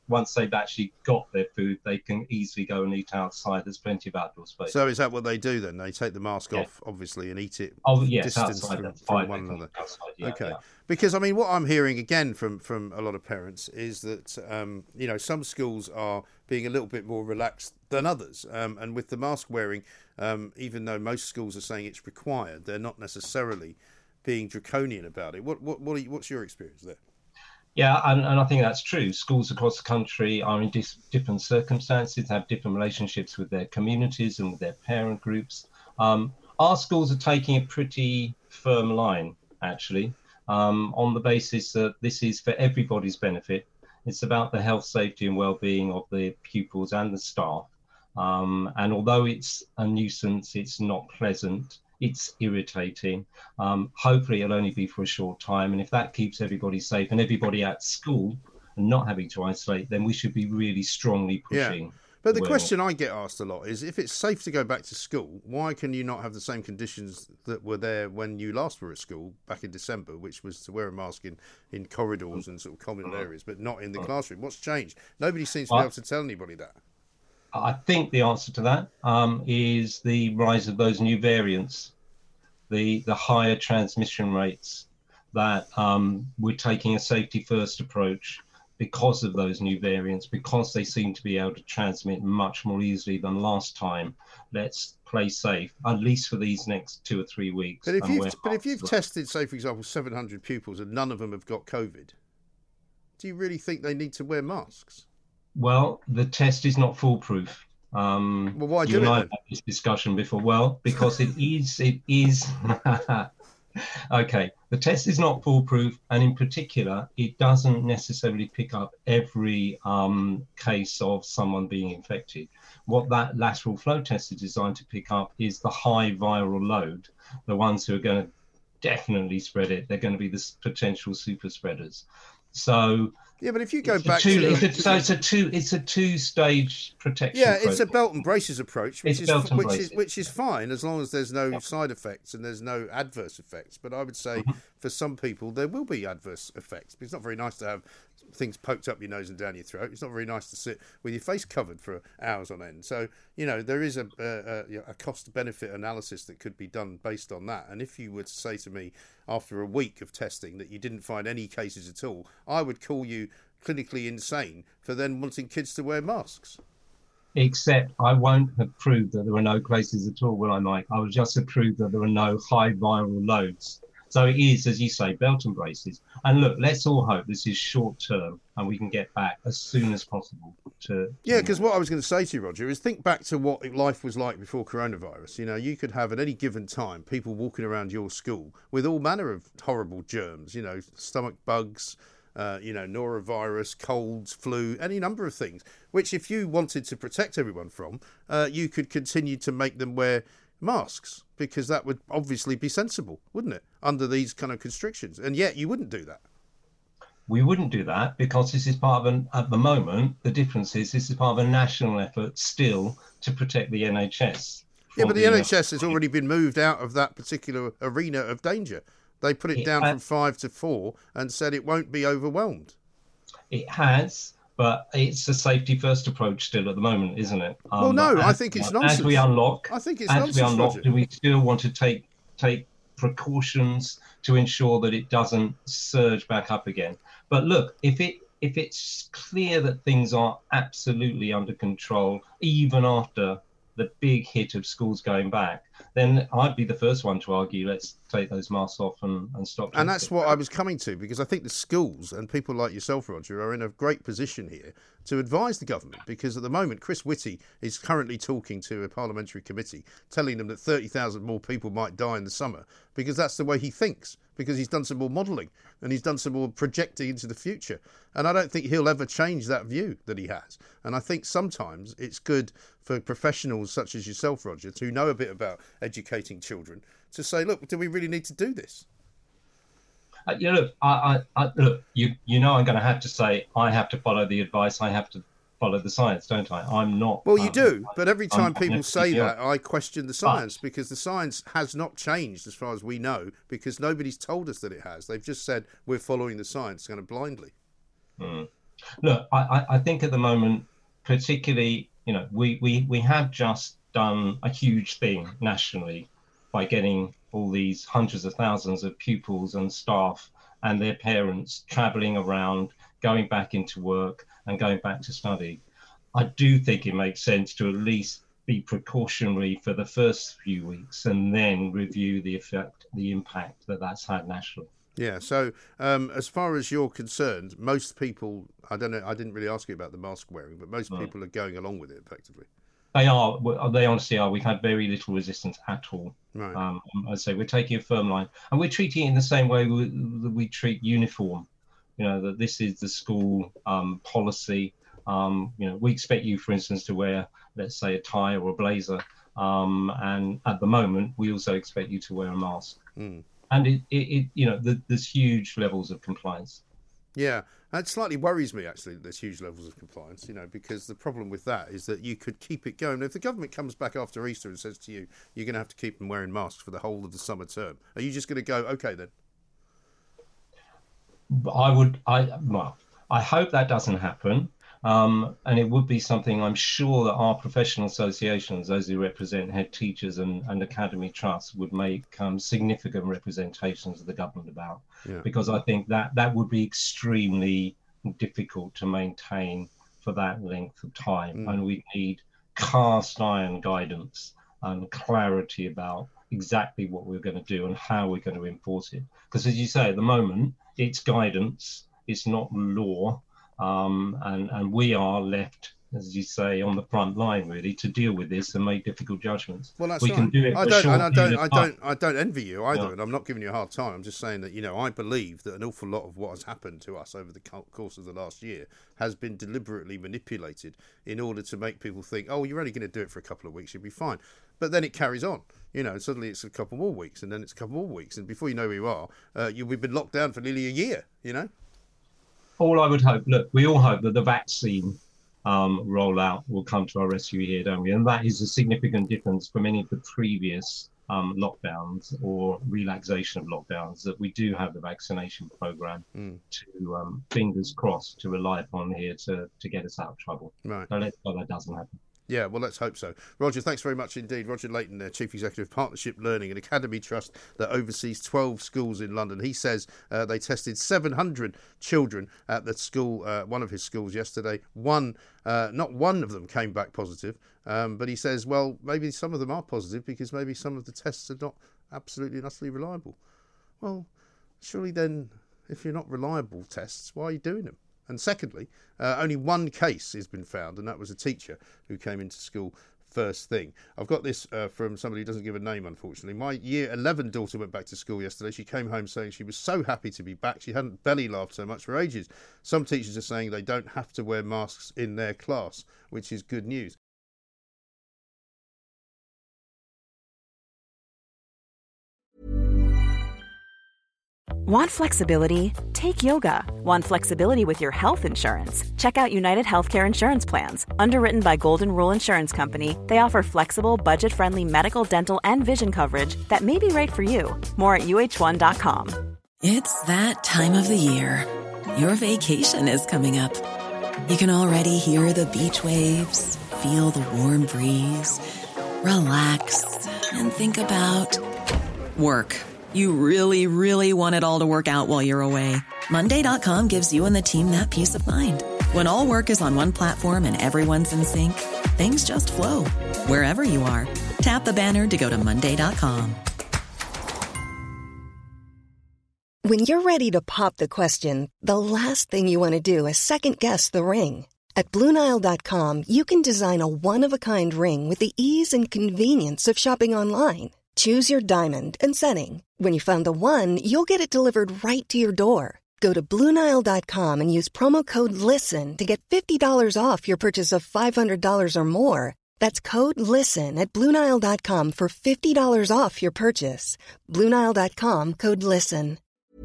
once they've actually got their food, they can easily go and eat outside. There's plenty of outdoor space. So is that what they do then? They take the mask yeah. off, obviously, and eat it oh, yes, distance outside, from, from from one another. Outside, yeah, okay. Yeah. Because, I mean, what I'm hearing, again, from, from a lot of parents is that, um, you know, some schools are being a little bit more relaxed than others. Um, and with the mask wearing, um, even though most schools are saying it's required, they're not necessarily being draconian about it. What what, what are you, what's your experience there? Yeah, and, and I think that's true. Schools across the country are in dis- different circumstances, have different relationships with their communities and with their parent groups. Um, our schools are taking a pretty firm line, actually, um, on the basis that this is for everybody's benefit. It's about the health, safety and well-being of the pupils and the staff. Um, and although it's a nuisance, it's not pleasant. It's irritating. Um, hopefully it'll only be for a short time. And if that keeps everybody safe and everybody at school and not having to isolate, then we should be really strongly pushing. Yeah. But the well. question I get asked a lot is, if it's safe to go back to school, why can you not have the same conditions that were there when you last were at school back in December, which was to wear a mask in, in corridors and sort of communal areas, but not in the classroom? What's changed? Nobody seems to be able to tell anybody that. I think the answer to that um, is the rise of those new variants, the the higher transmission rates, that um, we're taking a safety first approach because of those new variants, because they seem to be able to transmit much more easily than last time. Let's play safe, at least for these next two or three weeks. But if you've, but if you've tested, say, for example, seven hundred pupils and none of them have got COVID, do you really think they need to wear masks? Well, the test is not foolproof. Um, well, why do you it and I then? have had this discussion before. Well, because it is, it is. Okay, the test is not foolproof, and in particular, it doesn't necessarily pick up every um, case of someone being infected. What that lateral flow test is designed to pick up is the high viral load, the ones who are going to definitely spread it. They're going to be the potential super spreaders. So yeah, but if you go it's back two, to it's a, so it's a two it's a two stage protection. Yeah, approach. it's a belt and braces approach, which It's is belt and which braces. is which is fine as long as there's no side effects and there's no adverse effects. But I would say Mm-hmm. for some people there will be adverse effects. Because it's not very nice to have things poked up your nose and down your throat. It's not very nice to sit with your face covered for hours on end. So you know there is a a, a cost benefit analysis that could be done based on that. And if you were to say to me after a week of testing that you didn't find any cases at all, I would call you clinically insane for then wanting kids to wear masks. Except I won't have proved that there were no cases at all, will I, Mike? I will just have proved that there are no high viral loads. So it is, as you say, belt and braces. And look, let's all hope this is short term and we can get back as soon as possible to... to yeah, because what I was going to say to you, Roger, is think back to what life was like before coronavirus. You know, you could have at any given time people walking around your school with all manner of horrible germs, you know, stomach bugs, Uh, you know, norovirus, colds, flu, any number of things, which if you wanted to protect everyone from, uh, you could continue to make them wear masks, because that would obviously be sensible, wouldn't it, under these kind of constrictions? And yet you wouldn't do that. We wouldn't do that because this is part of an, at the moment, the difference is this is part of a national effort still to protect the N H S. Yeah, but the being N H S has already been moved out of that particular arena of danger. They put it down from five to four and said it won't be overwhelmed. It has, but it's a safety first approach still at the moment, isn't it? Um, well, no, as, I think it's nonsense. As we unlock, I think it's as nonsense, we unlock, Roger. do we still want to take take precautions to ensure that it doesn't surge back up again? But look, if it if it's clear that things are absolutely under control, even after the big hit of schools going back, then I'd be the first one to argue, let's take those masks off and, and stop. And that's what I was coming to, because I think the schools and people like yourself, Roger, are in a great position here to advise the government, because at the moment, Chris Whitty is currently talking to a parliamentary committee, telling them that thirty thousand more people might die in the summer, because that's the way he thinks, because he's done some more modelling and he's done some more projecting into the future. And I don't think he'll ever change that view that he has. And I think sometimes it's good for professionals such as yourself, Roger, who know a bit about educating children, to say, look, do we really need to do this? Uh, you know, look, I, I, I, look, you, you know, I'm going to have to say I have to follow the advice. I have to follow the science, don't I? I'm not. Well, you um, do, but every time I'm, people I'm say yeah. that, I question the science, because the science has not changed as far as we know, because nobody's told us that it has. They've just said we're following the science kind of blindly. Mm. Look, I, I think at the moment, particularly, you know, we, we, we have just done a huge thing nationally by getting all these hundreds of thousands of pupils and staff and their parents travelling around, going back into work and going back to study. I do think it makes sense to at least be precautionary for the first few weeks and then review the effect, the impact that that's had nationally. Yeah, so um, as far as you're concerned, most people, I don't know, I didn't really ask you about the mask wearing, but most mm. people are going along with it effectively. They are, they honestly are. We've had very little resistance at all. Right. Um, I'd say we're taking a firm line, and we're treating it in the same way we, we treat uniform. You know, that this is the school um, policy. Um, you know, we expect you, for instance, to wear, let's say, a tie or a blazer. Um, and at the moment, we also expect you to wear a mask. Mm. And it, it, it, you know, the, there's huge levels of compliance. Yeah, that slightly worries me, actually, that there's huge levels of compliance, you know, because the problem with that is that you could keep it going. If the government comes back after Easter and says to you, you're going to have to keep them wearing masks for the whole of the summer term, are you just going to go, OK, then? I would, I well, I hope that doesn't happen. Um, and it would be something I'm sure that our professional associations, those who represent head teachers and, and academy trusts, would make um, significant representations of the government about. Yeah. Because I think that that would be extremely difficult to maintain for that length of time. Mm. And we need cast iron guidance and clarity about exactly what we're going to do and how we're going to enforce it. Because as you say, at the moment, it's guidance, it's not law. Um, and, and we are left, as you say, on the front line, really, to deal with this and make difficult judgments. Well, that's we right. Can do it I don't, and I don't, I time. don't, I don't envy you either, Yeah. and I'm not giving you a hard time. I'm just saying that, you know, I believe that an awful lot of what has happened to us over the course of the last year has been deliberately manipulated in order to make people think, oh, you're only going to do it for a couple of weeks, you'll be fine. But then it carries on. You know, suddenly it's a couple more weeks, and then it's a couple more weeks, and before you know where you are, uh, you, we've been locked down for nearly a year. You know. All I would hope, look, we all hope that the vaccine um, rollout will come to our rescue here, don't we? And that is a significant difference from any of the previous um, lockdowns or relaxation of lockdowns, that we do have the vaccination program mm. to, um, fingers crossed, to rely upon here to, to get us out of trouble. Right. So let's hope that doesn't happen. Yeah, well, let's hope so. Roger, thanks very much indeed. Roger Leighton, there, Chief Executive of Partnership Learning, an academy trust that oversees twelve schools in London. He says uh, they tested seven hundred children at the school, uh, one of his schools yesterday. One, uh, not one of them came back positive, um, but he says, well, maybe some of them are positive because maybe some of the tests are not absolutely and utterly reliable. Well, surely then, if you're not reliable tests, why are you doing them? And secondly, uh, only one case has been found, and that was a teacher who came into school first thing. I've got this uh, from somebody who doesn't give a name, unfortunately. My year eleven daughter went back to school yesterday. She came home saying she was so happy to be back. She hadn't belly laughed so much for ages. Some teachers are saying they don't have to wear masks in their class, which is good news. Want flexibility? Take yoga. Want flexibility with your health insurance? Check out United Healthcare Insurance Plans. Underwritten by Golden Rule Insurance Company, they offer flexible, budget-friendly medical, dental, and vision coverage that may be right for you. More at U H one dot com. It's that time of the year. Your vacation is coming up. You can already hear the beach waves, feel the warm breeze, relax, and think about work. You really, really want it all to work out while you're away. Monday dot com gives you and the team that peace of mind. When all work is on one platform and everyone's in sync, things just flow. Wherever you are, tap the banner to go to Monday dot com. When you're ready to pop the question, the last thing you want to do is second-guess the ring. At Blue Nile dot com, you can design a one-of-a-kind ring with the ease and convenience of shopping online. Choose your diamond and setting. When you find the one, you'll get it delivered right to your door. Go to Blue Nile dot com and use promo code LISTEN to get fifty dollars off your purchase of five hundred dollars or more. That's code LISTEN at Blue Nile dot com for fifty dollars off your purchase. Blue Nile dot com, code LISTEN.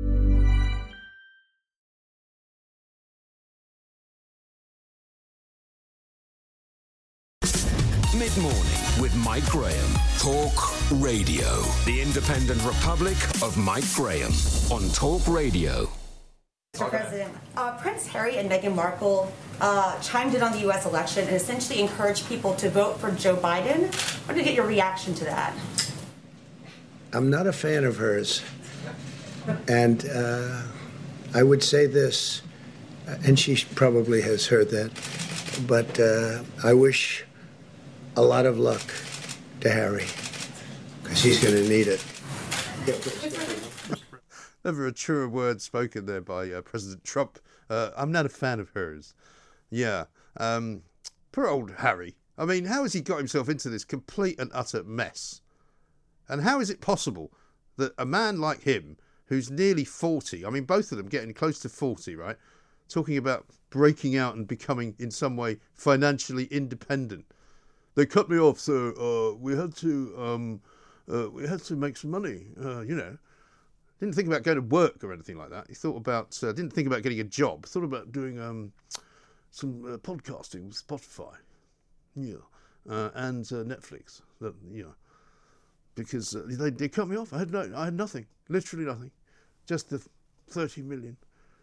Mid-morning with Mike Graham. Talk Radio. The Independent Republic of Mike Graham on Talk Radio. Mister President, uh, Prince Harry and Meghan Markle uh, chimed in on the U S election and essentially encouraged people to vote for Joe Biden. I wanted to get your reaction to that. I'm not a fan of hers. And uh, I would say this, and she probably has heard that, but uh, I wish a lot of luck to Harry, because he's going to need it. Never a truer word spoken there by uh, President Trump. Uh, I'm not a fan of hers. Yeah. Um, poor old Harry. I mean, how has he got himself into this complete and utter mess? And how is it possible that a man like him, who's nearly forty, I mean, both of them getting close to forty, right, talking about breaking out and becoming in some way financially independent. They cut me off, so uh, we had to um, uh, we had to make some money, uh, you know. Didn't think about going to work or anything like that. He thought about, uh, didn't think about getting a job. Thought about doing um, some uh, podcasting with Spotify, yeah, uh, and uh, Netflix, that, yeah. Because uh, they they cut me off. I had no, I had nothing, literally nothing, just the thirty million.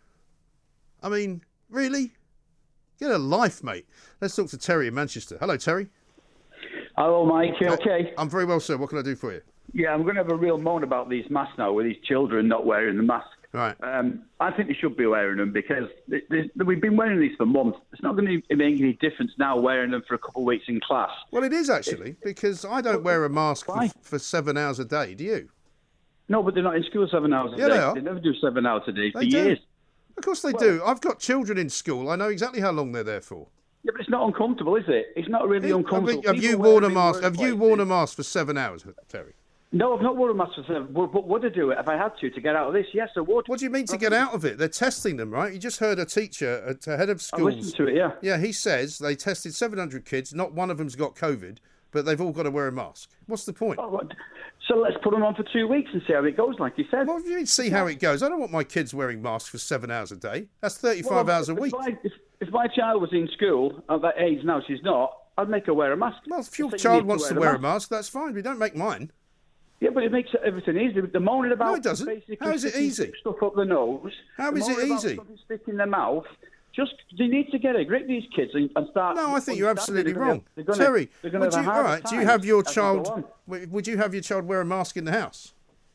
I mean, really? Get a life, mate. Let's talk to Terry in Manchester. Hello, Terry. Hello, Mike. You okay? I'm very well, sir. What can I do for you? Yeah, I'm going to have a real moan about these masks now with these children not wearing the mask. Right. Um, I think they should be wearing them because they, they, we've been wearing these for months. It's not going to make any difference now wearing them for a couple of weeks in class. Well, it is actually, because I don't wear a mask for, for seven hours a day. Do you? No, but they're not in school seven hours a yeah, day. They are. They never do seven hours a day for they do. years. Of course they well, do. I've got children in school. I know exactly how long they're there for. Yeah, but it's not uncomfortable, is it? It's not really uncomfortable. Have you worn a mask? Have you worn a mask for seven hours, Terry? No, I've not worn a mask for seven. But would I do it if I had to to get out of this? Yes, I would. What do you mean to get out of it? They're testing them, right? You just heard a teacher, a head of schools. I listened to it, yeah. Yeah, he says they tested seven hundred kids. Not one of them's got COVID, but they've all got to wear a mask. What's the point? Oh, right. So let's put them on for two weeks and see how it goes, like you said. What do you mean see how it goes? I don't want my kids wearing masks for seven hours a day. That's thirty-five well, hours a if week. My, if, if my child was in school at that age now, she's not, I'd make her wear a mask. Well, if your child wants to wear, to wear a mask, that's fine. We don't make mine. Yeah, but it makes everything easy. They're moaning about... No, it doesn't. How is it easy? Stuff up the nose. How is it easy? Something stick in their mouth. Just, they need to get a grip, these kids, and, and start... No, I think you're absolutely wrong. They're gonna, Terry, they're gonna would you, all right, do you have your child... Would you have your child wear a mask in the house?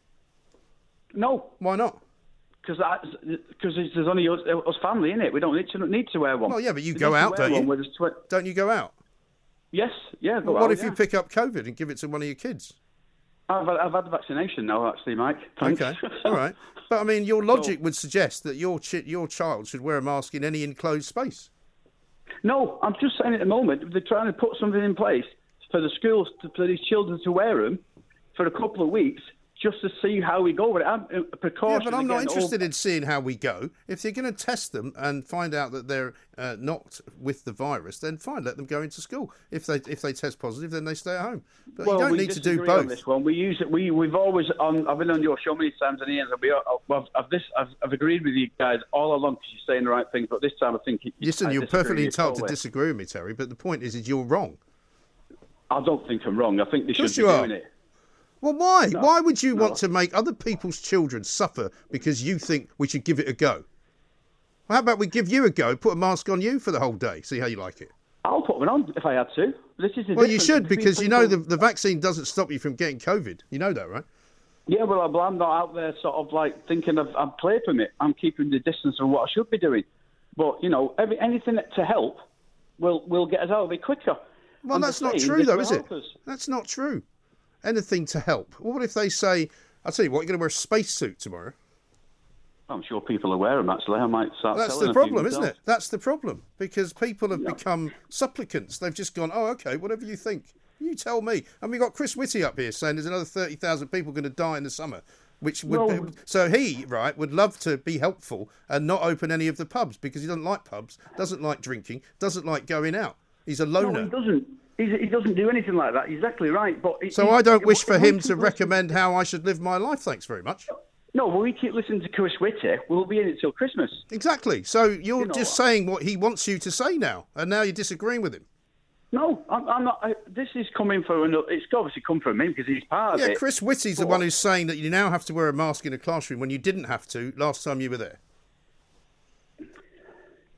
No. Why not? Because there's only us, us family, innit? We don't need to need to wear one. Well, yeah, but you go out, don't you? Tw- don't you go out? Yes, yeah, go well, out, What if yeah. you pick up COVID and give it to one of your kids? I've, I've had the vaccination now, actually, Mike. Thanks. Okay, all right. But, I mean, your logic would suggest that your ch- your child should wear a mask in any enclosed space. No, I'm just saying at the moment, they're trying to put something in place for the schools, to, for these children to wear them for a couple of weeks, just to see how we go with it. I'm, a precaution yeah, but I'm not again, interested all... in seeing how we go. If they're going to test them and find out that they're uh, not with the virus, then fine, let them go into school. If they if they test positive, then they stay at home. But well, you don't we need to do on both. This one. We use it. We we've always on. I've been on your show many times, and Ian's. We, I've, I've this. I've, I've agreed with you guys all along because you're saying the right things. But this time, I think. You, Listen, I you're perfectly entitled totally. to disagree with me, Terry. But the point is, is you're wrong. I don't think I'm wrong. I think they should be doing it. Well, why? No, why would you no. want to make other people's children suffer because you think we should give it a go? Well, how about we give you a go, put a mask on you for the whole day, see how you like it? I'll put one on if I had to. This is the well, you should, between because you people... know the, the vaccine doesn't stop you from getting COVID. You know that, right? Yeah, well, I'm not out there sort of like thinking of I'm clapping it. I'm keeping the distance from what I should be doing. But, you know, every, anything to help will will get us out of it quicker. Well, and that's not same, true, though, is it? Us. That's not true. Anything to help. Well, what if they say, I'll tell you what, you're going to wear a spacesuit tomorrow? I'm sure people are wearing them, actually. I might start That's selling the a few problem, isn't myself. it? That's the problem. Because people have Yeah. become supplicants. They've just gone, oh, OK, whatever you think. You tell me. And we've got Chris Whitty up here saying there's another thirty thousand people going to die in the summer. Which would Well- be, so he, right, would love to be helpful and not open any of the pubs because he doesn't like pubs, doesn't like drinking, doesn't like going out. He's a loner. No, he doesn't. He's, he doesn't do anything like that. Exactly right. But it, So he, I don't it, wish for it, him it, to recommend how I should live my life. Thanks very much. No, well, we keep listening to Chris Whitty. We'll be in it till Christmas. Exactly. So you're You know just what? saying what he wants you to say now, and now you're disagreeing with him. No, I'm, I'm not. I, this is coming from. An, it's obviously come from him because he's part Yeah, of it. Chris Whitty's the But- one who's saying that you now have to wear a mask in a classroom when you didn't have to last time you were there.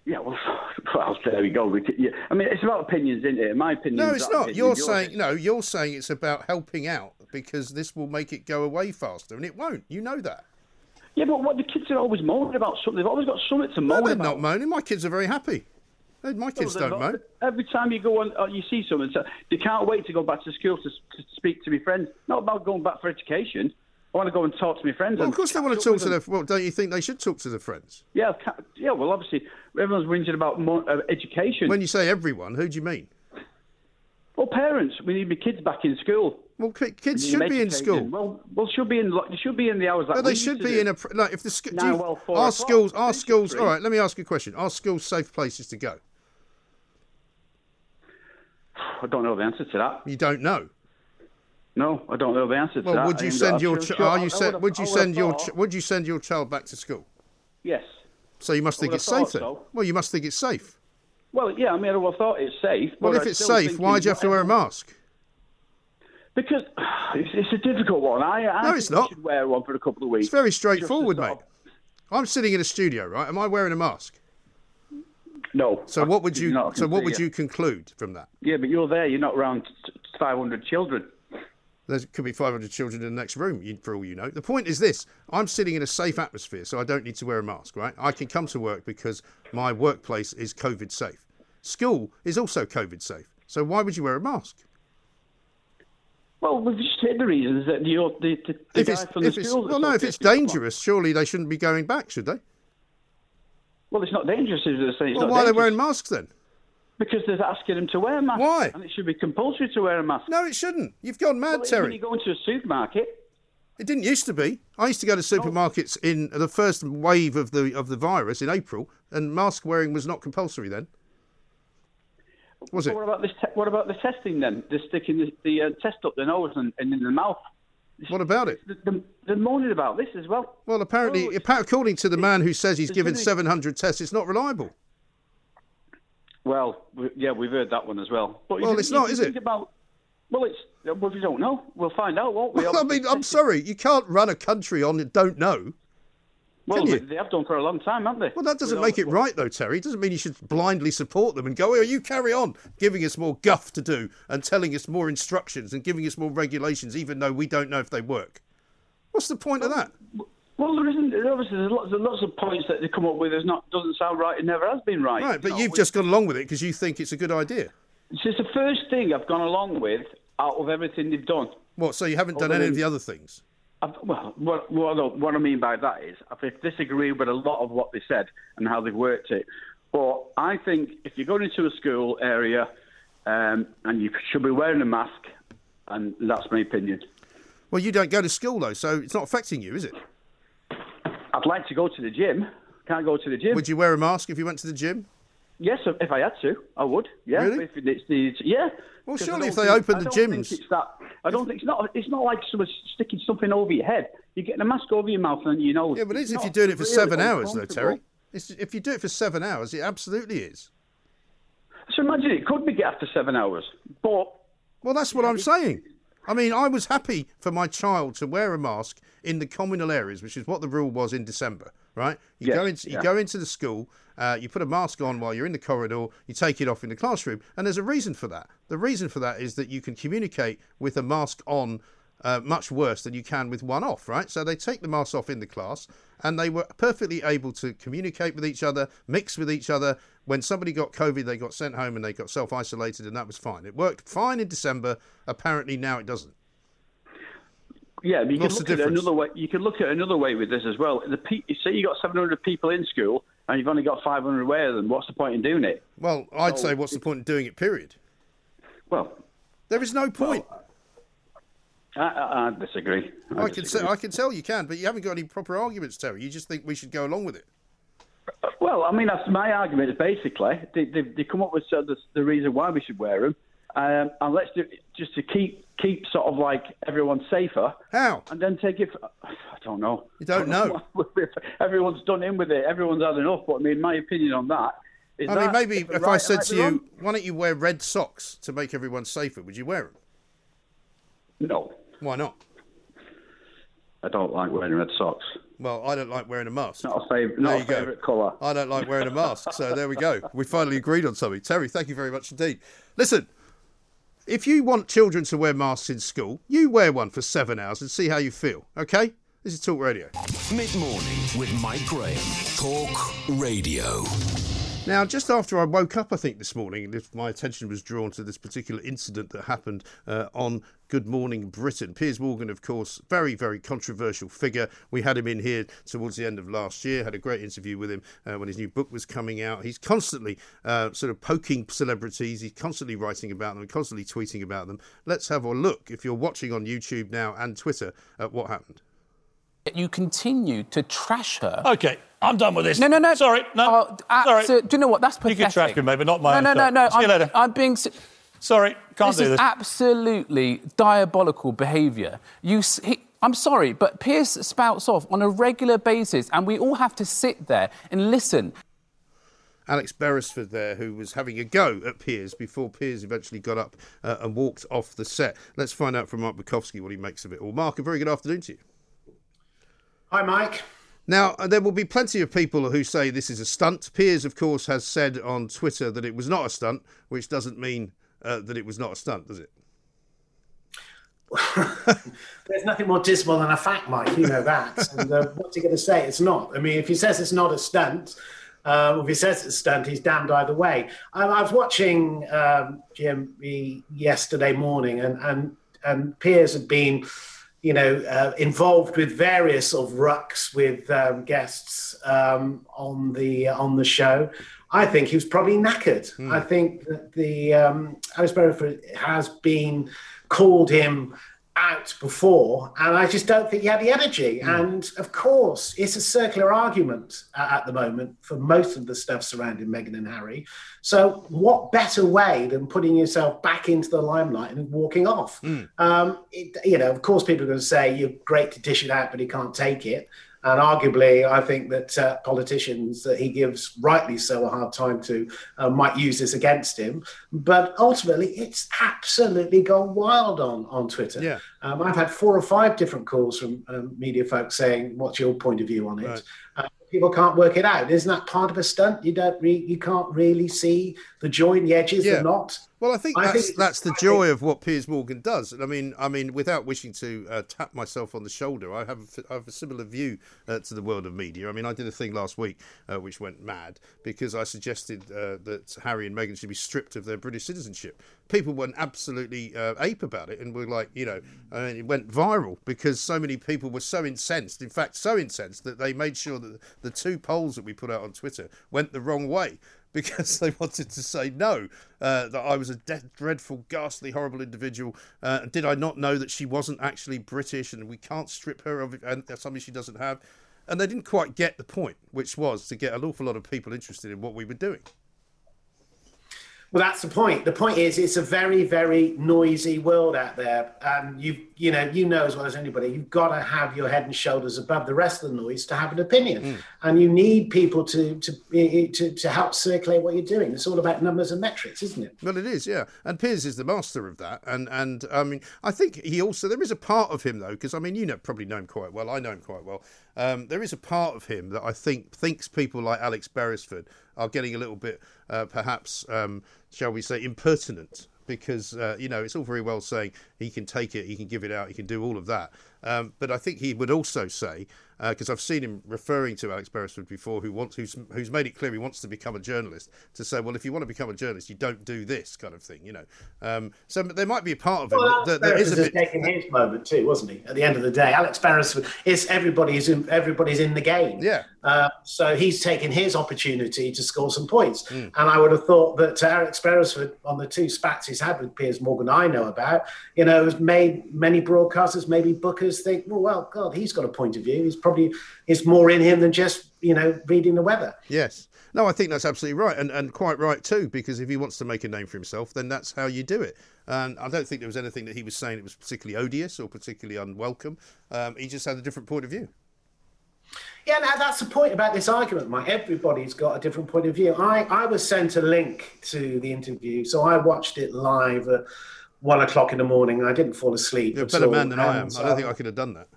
Yeah, well, well, there we go. We could, yeah. I mean, it's about opinions, isn't it? My opinion. No, it's not. You're saying no. You're saying it's about helping out because this will make it go away faster, and it won't. You know that. Yeah, but what the kids are always moaning about something. They've always got something to moan no, they're about. not moaning. My kids are very happy. My kids no, don't not. moan. Every time you go on, uh, you see someone, so they can't wait to go back to school to, to speak to my friends. Not about going back for education. I want to go and talk to my friends. Well, and of course they want to talk to their. Well, don't you think they should talk to their friends? Yeah, yeah. Well, obviously, everyone's whinging about more, uh, education. When you say everyone, who do you mean? Well, parents. We need my kids back in school. Well, kids should be in school. Well, well, should be in. They should be in the hours. That no, they we should to be do. in a. Like, if the sc- now, you, well, four our o'clock, schools, our schools. three. All right, let me ask you a question. Are schools safe places to go? I don't know the answer to that. You don't know. No, I don't know the answer to well, that. Well, would you I send your? sure, Ch- sure, are you send? Would you send your? Ch- would you send your child back to school? Yes. So you must think it's safe then. So. Well, you must think it's safe. Well, yeah. I mean, I would have thought it's safe. Well, but if I it's still safe, why do you have to wear a mask? Because it's, it's a difficult one. I, I no, think it's not. You should wear one for a couple of weeks. It's very straightforward, mate. I'm sitting in a studio, right? Am I wearing a mask? No. So what would you? So what would it. you conclude from that? Yeah, but you're there. You're not around five hundred children. There could be five hundred children in the next room, for all you know. The point is this. I'm sitting in a safe atmosphere, so I don't need to wear a mask, right? I can come to work because my workplace is COVID safe. School is also COVID safe. So why would you wear a mask? Well, we've just hit the reasons that you're the, the, the if guy it's, from the if school... Well, no, if it's dangerous, surely they shouldn't be going back, should they? Well, it's not dangerous, is it? It's well, not why are they dangerous. wearing masks then? Because they're asking them to wear a mask. Why? And it should be compulsory to wear a mask. No, it shouldn't. You've gone mad, well, Terry. When you go into a supermarket... It didn't used to be. I used to go to supermarkets oh. in the first wave of the of the virus in April, and mask wearing was not compulsory then. Was so it? What about this? Te- what about the testing then? They're sticking the, the uh, test up the nose and, and in the mouth. What about it? They're, they're moaning about this as well. Well, apparently, oh, according to the man who says he's given seven hundred tests, it's not reliable. Well, we, yeah, we've heard that one as well. But well, you, it's you, not, you is think it? About, well, it's well, we don't know. We'll find out, won't we? Well, I mean, I'm sorry, you can't run a country on don't know. Well, they, they have done for a long time, haven't they? Well, that doesn't make it right, though, Terry. It doesn't mean you should blindly support them and go, oh, you carry on giving us more guff to do and telling us more instructions and giving us more regulations, even though we don't know if they work. What's the point well, of that? Well, there isn't. Obviously, there's lots, there's lots of points that they come up with that not doesn't sound right. It never has been right. Right, but you know, you've we, just gone along with it because you think it's a good idea. It's the first thing I've gone along with out of everything they've done. What, so you haven't done any of the other things? I've, well, what, what, what I mean by that is I've disagreed with a lot of what they said and how they've worked it. But I think if you're going into a school area um, and you should be wearing a mask, and that's my opinion. Well, you don't go to school, though, so it's not affecting you, is it? I'd like to go to the gym. Can't go to the gym. Would you wear a mask if you went to the gym? Yes, if I had to, I would. Yeah. Really? If it's the, yeah. Well, surely if they think, open the I gyms... Think it's that, I don't think it's not. It's not like someone sticking something over your head. You're getting a mask over your mouth and you know. Yeah, but it is if you're doing it for really seven hours, though, Terry. It's, if you do it for seven hours, it absolutely is. So imagine it could be after seven hours, but well, that's what I'm saying. I mean, I was happy for my child to wear a mask in the communal areas, which is what the rule was in December, right? You yes, go into you yeah. go into the school, uh, you put a mask on while you're in the corridor, you take it off in the classroom, and there's a reason for that. The reason for that is that you can communicate with a mask on uh, much worse than you can with one off, right? So they take the mask off in the class, and they were perfectly able to communicate with each other, mix with each other. When somebody got COVID, they got sent home and they got self-isolated, and that was fine. It worked fine in December. Apparently now it doesn't. Yeah, but you What's can look the at it difference? another way. You can look at another way with this as well. The pe- say you got seven hundred people in school and you've only got five hundred wear them. What's the point in doing it? Well, I'd so, say what's the point in doing it? Period. Well, there is no point. Well, I, I, I disagree. I, I disagree. can say, I can tell you can, but you haven't got any proper arguments, Terry. You just think we should go along with it. Well, I mean, that's my argument. Is basically they, they, they come up with uh, the, the reason why we should wear them, um, and let's do just to keep keep sort of like everyone safer. How? And then take it. For, I don't know. You don't, I don't know. know. Everyone's done in with it. Everyone's had enough. But I mean, my opinion on that is. I that mean, maybe if, if right, I said to you, wrong? why don't you wear red socks to make everyone safer? Would you wear them? No. Why not? I don't like wearing red socks. Well, I don't like wearing a mask. Not a favourite, not a favourite colour. I don't like wearing a mask. So there we go. We finally agreed on something. Terry, thank you very much indeed. Listen, if you want children to wear masks in school, you wear one for seven hours and see how you feel, OK? This is Talk Radio. Mid-morning with Mike Graham. Talk Radio. Now, just after I woke up, I think, this morning, my attention was drawn to this particular incident that happened uh, on Good Morning Britain. Piers Morgan, of course, very, very controversial figure. We had him in here towards the end of last year, had a great interview with him uh, when his new book was coming out. He's constantly uh, sort of poking celebrities. He's constantly writing about them, constantly tweeting about them. Let's have a look, if you're watching on YouTube now and Twitter, at what happened. You continue to trash her. OK, I'm done with this. No, no, no. Sorry, no. Oh, uh, Sorry. So, do you know what? That's pathetic. You can trash me, maybe not my no, own No, no, no, See I'm, you later. I'm being... Sorry, can't this do this. This is absolutely diabolical behaviour. You... He, I'm sorry, but Piers spouts off on a regular basis, and we all have to sit there and listen. Alex Beresford there, who was having a go at Piers before Piers eventually got up uh, and walked off the set. Let's find out from Mark Bukowski what he makes of it all. Mark, a very good afternoon to you. Hi, Mike. Now, there will be plenty of people who say this is a stunt. Piers, of course, has said on Twitter that it was not a stunt, which doesn't mean uh, that it was not a stunt, does it? There's nothing more dismal than a fact, Mike. You know that. And uh, what's he going to say? It's not. I mean, if he says it's not a stunt, uh, if he says it's a stunt, he's damned either way. I, I was watching um, G M B yesterday morning, and, and, and Piers had been... you know, uh, involved with various sort of rucks with um, guests um, on the uh, on the show. I think he was probably knackered. Mm. I think that the um, Alex Beresford has been called him out before, and I just don't think he had the energy. Mm. And of course, it's a circular argument uh, at the moment for most of the stuff surrounding Meghan and Harry. So what better way than putting yourself back into the limelight and walking off? Mm. Um, it, you know, of course, people are going to say you're great to dish it out, but he can't take it. And arguably, I think that uh, politicians that he gives, rightly so, a hard time to, uh, might use this against him. But ultimately, it's absolutely gone wild on, on Twitter. Yeah. Um, I've had four or five different calls from um, media folks saying, what's your point of view on it? Right. Uh, people can't work it out. Isn't that part of a stunt? You don't re- you can't really see the joy in the edges yeah. or not. Well, I think I that's think, that's the joy of what Piers Morgan does. And I mean, I mean, without wishing to uh, tap myself on the shoulder, I have a, I have a similar view uh, to the world of media. I mean, I did a thing last week uh, which went mad because I suggested uh, that Harry and Meghan should be stripped of their British citizenship. People went absolutely uh, ape about it and were like, you know, I mean, it went viral because so many people were so incensed, in fact, so incensed that they made sure that the two polls that we put out on Twitter went the wrong way. Because they wanted to say no, uh, that I was a de- dreadful, ghastly, horrible individual. Uh, did I not know that she wasn't actually British and we can't strip her of it, and that's something she doesn't have? And they didn't quite get the point, which was to get an awful lot of people interested in what we were doing. Well, that's the point. The point is, it's a very, very noisy world out there, and you, you know, you know as well as anybody, you've got to have your head and shoulders above the rest of the noise to have an opinion, mm. and you need people to to to to help circulate what you're doing. It's all about numbers and metrics, isn't it? Well, it is, yeah. And Piers is the master of that, and and I mean, I think he also there is a part of him though, because I mean, you know, probably know him quite well. I know him quite well. Um, there is a part of him that I think thinks people like Alex Beresford are getting a little bit, uh, perhaps, um, shall we say, impertinent. Because, uh, you know, it's all very well saying he can take it, he can give it out, he can do all of that. Um, but I think he would also say, because uh, I've seen him referring to Alex Beresford before, who wants, who's, who's made it clear he wants to become a journalist, to say, well, if you want to become a journalist, you don't do this kind of thing, you know. Um, so there might be a part of it well, that, that, that that is a bit... taking his moment too, wasn't he? At the end of the day, Alex Beresford, it's everybody's in, everybody's in the game. Yeah. Uh, so he's taken his opportunity to score some points. Mm. And I would have thought that uh, Alex Beresford, on the two spats he's had with Piers Morgan I know about, you know, has made many broadcasters, maybe bookers think, well, well, God, he's got a point of view. He's probably, it's more in him than just, you know, reading the weather. Yes. No, I think that's absolutely right, and, and quite right too, because if he wants to make a name for himself, then that's how you do it. And I don't think there was anything that he was saying that was particularly odious or particularly unwelcome. Um, he just had a different point of view. Yeah, now that's the point about this argument, Mike. Everybody's got a different point of view. I, I was sent a link to the interview, so I watched it live at one o'clock in the morning. I didn't fall asleep. You're a better man than I am. I don't think I could have done that.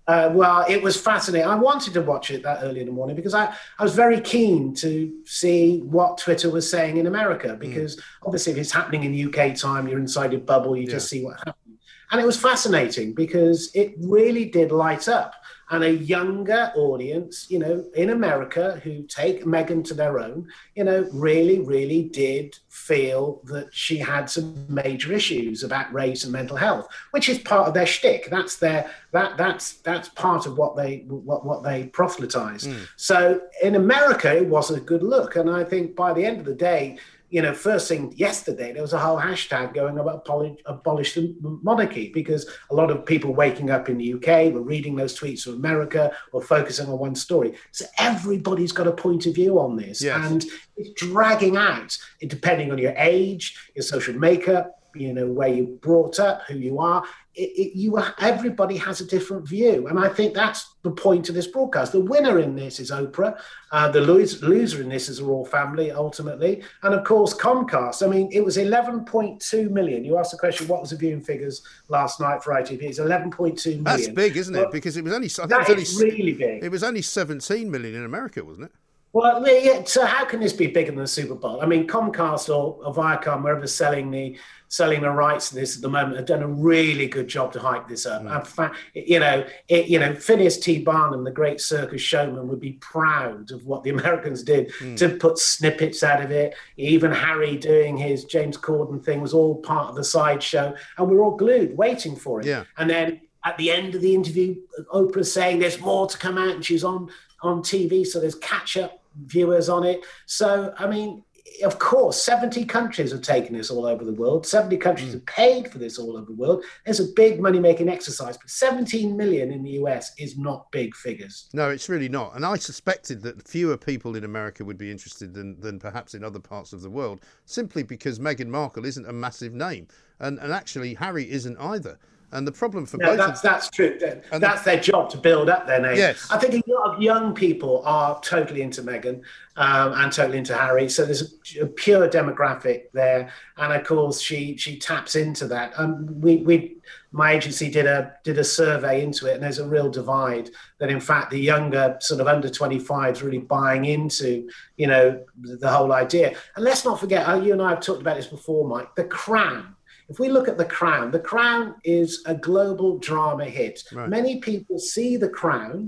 Uh, well, it was fascinating. I wanted to watch it that early in the morning because I, I was very keen to see what Twitter was saying in America, because mm. obviously if it's happening in U K time, you're inside your bubble, you yeah. just see what happened. And it was fascinating because it really did light up. And a younger audience, you know, in America who take Meghan to their own, you know, really, really did feel that she had some major issues about race and mental health, which is part of their shtick. That's their that that's that's part of what they what what they proselytize. Mm. So in America, it wasn't a good look, and I think by the end of the day, you know, first thing yesterday, there was a whole hashtag going about abolish, abolish the monarchy, because a lot of people waking up in the U K were reading those tweets from America or focusing on one story. So everybody's got a point of view on this. Yes. And it's dragging out, depending on your age, your social makeup, you know, where you're brought up, who you are. It, it, you are, everybody has a different view. And I think that's the point of this broadcast. The winner in this is Oprah. Uh, the loser, loser in this is the royal family, ultimately. And of course, Comcast. I mean, it was eleven point two million. You asked the question, what was the viewing figures last night for I T V? It's eleven point two million. That's big, isn't it? But because it was only, I think that it was is only, really big. It was only seventeen million in America, wasn't it? Well, yeah, so how can this be bigger than the Super Bowl? I mean, Comcast or, or Viacom, wherever's selling the selling the rights to this at the moment, have done a really good job to hype this up. Mm. In fact, you know, it, you know, Phineas T. Barnum, the great circus showman, would be proud of what the Americans did mm. to put snippets out of it. Even Harry doing his James Corden thing was all part of the sideshow, and we we're all glued, waiting for it. Yeah. And then at the end of the interview, Oprah's saying there's more to come out, and she's on on T V, so there's catch-up viewers on it. So, I mean, of course, seventy countries have taken this all over the world. seventy countries mm. have paid for this all over the world. It's a big money-making exercise, but seventeen million in the U S is not big figures. No, it's really not. And I suspected that fewer people in America would be interested than, than perhaps in other parts of the world, simply because Meghan Markle isn't a massive name. And, and actually, Harry isn't either. And the problem for no, both that's, of that's true. That's the, their job, to build up their name. Yes. I think a lot of young people are totally into Meghan um, and totally into Harry. So there's a, a pure demographic there. And of course, she she taps into that. Um, we we my agency did a did a survey into it, and there's a real divide that, in fact, the younger sort of under twenty-fives really buying into, you know, the whole idea. And let's not forget, you and I have talked about this before, Mike, The Crown. If we look at The Crown, The Crown is a global drama hit. Right. Many people see The Crown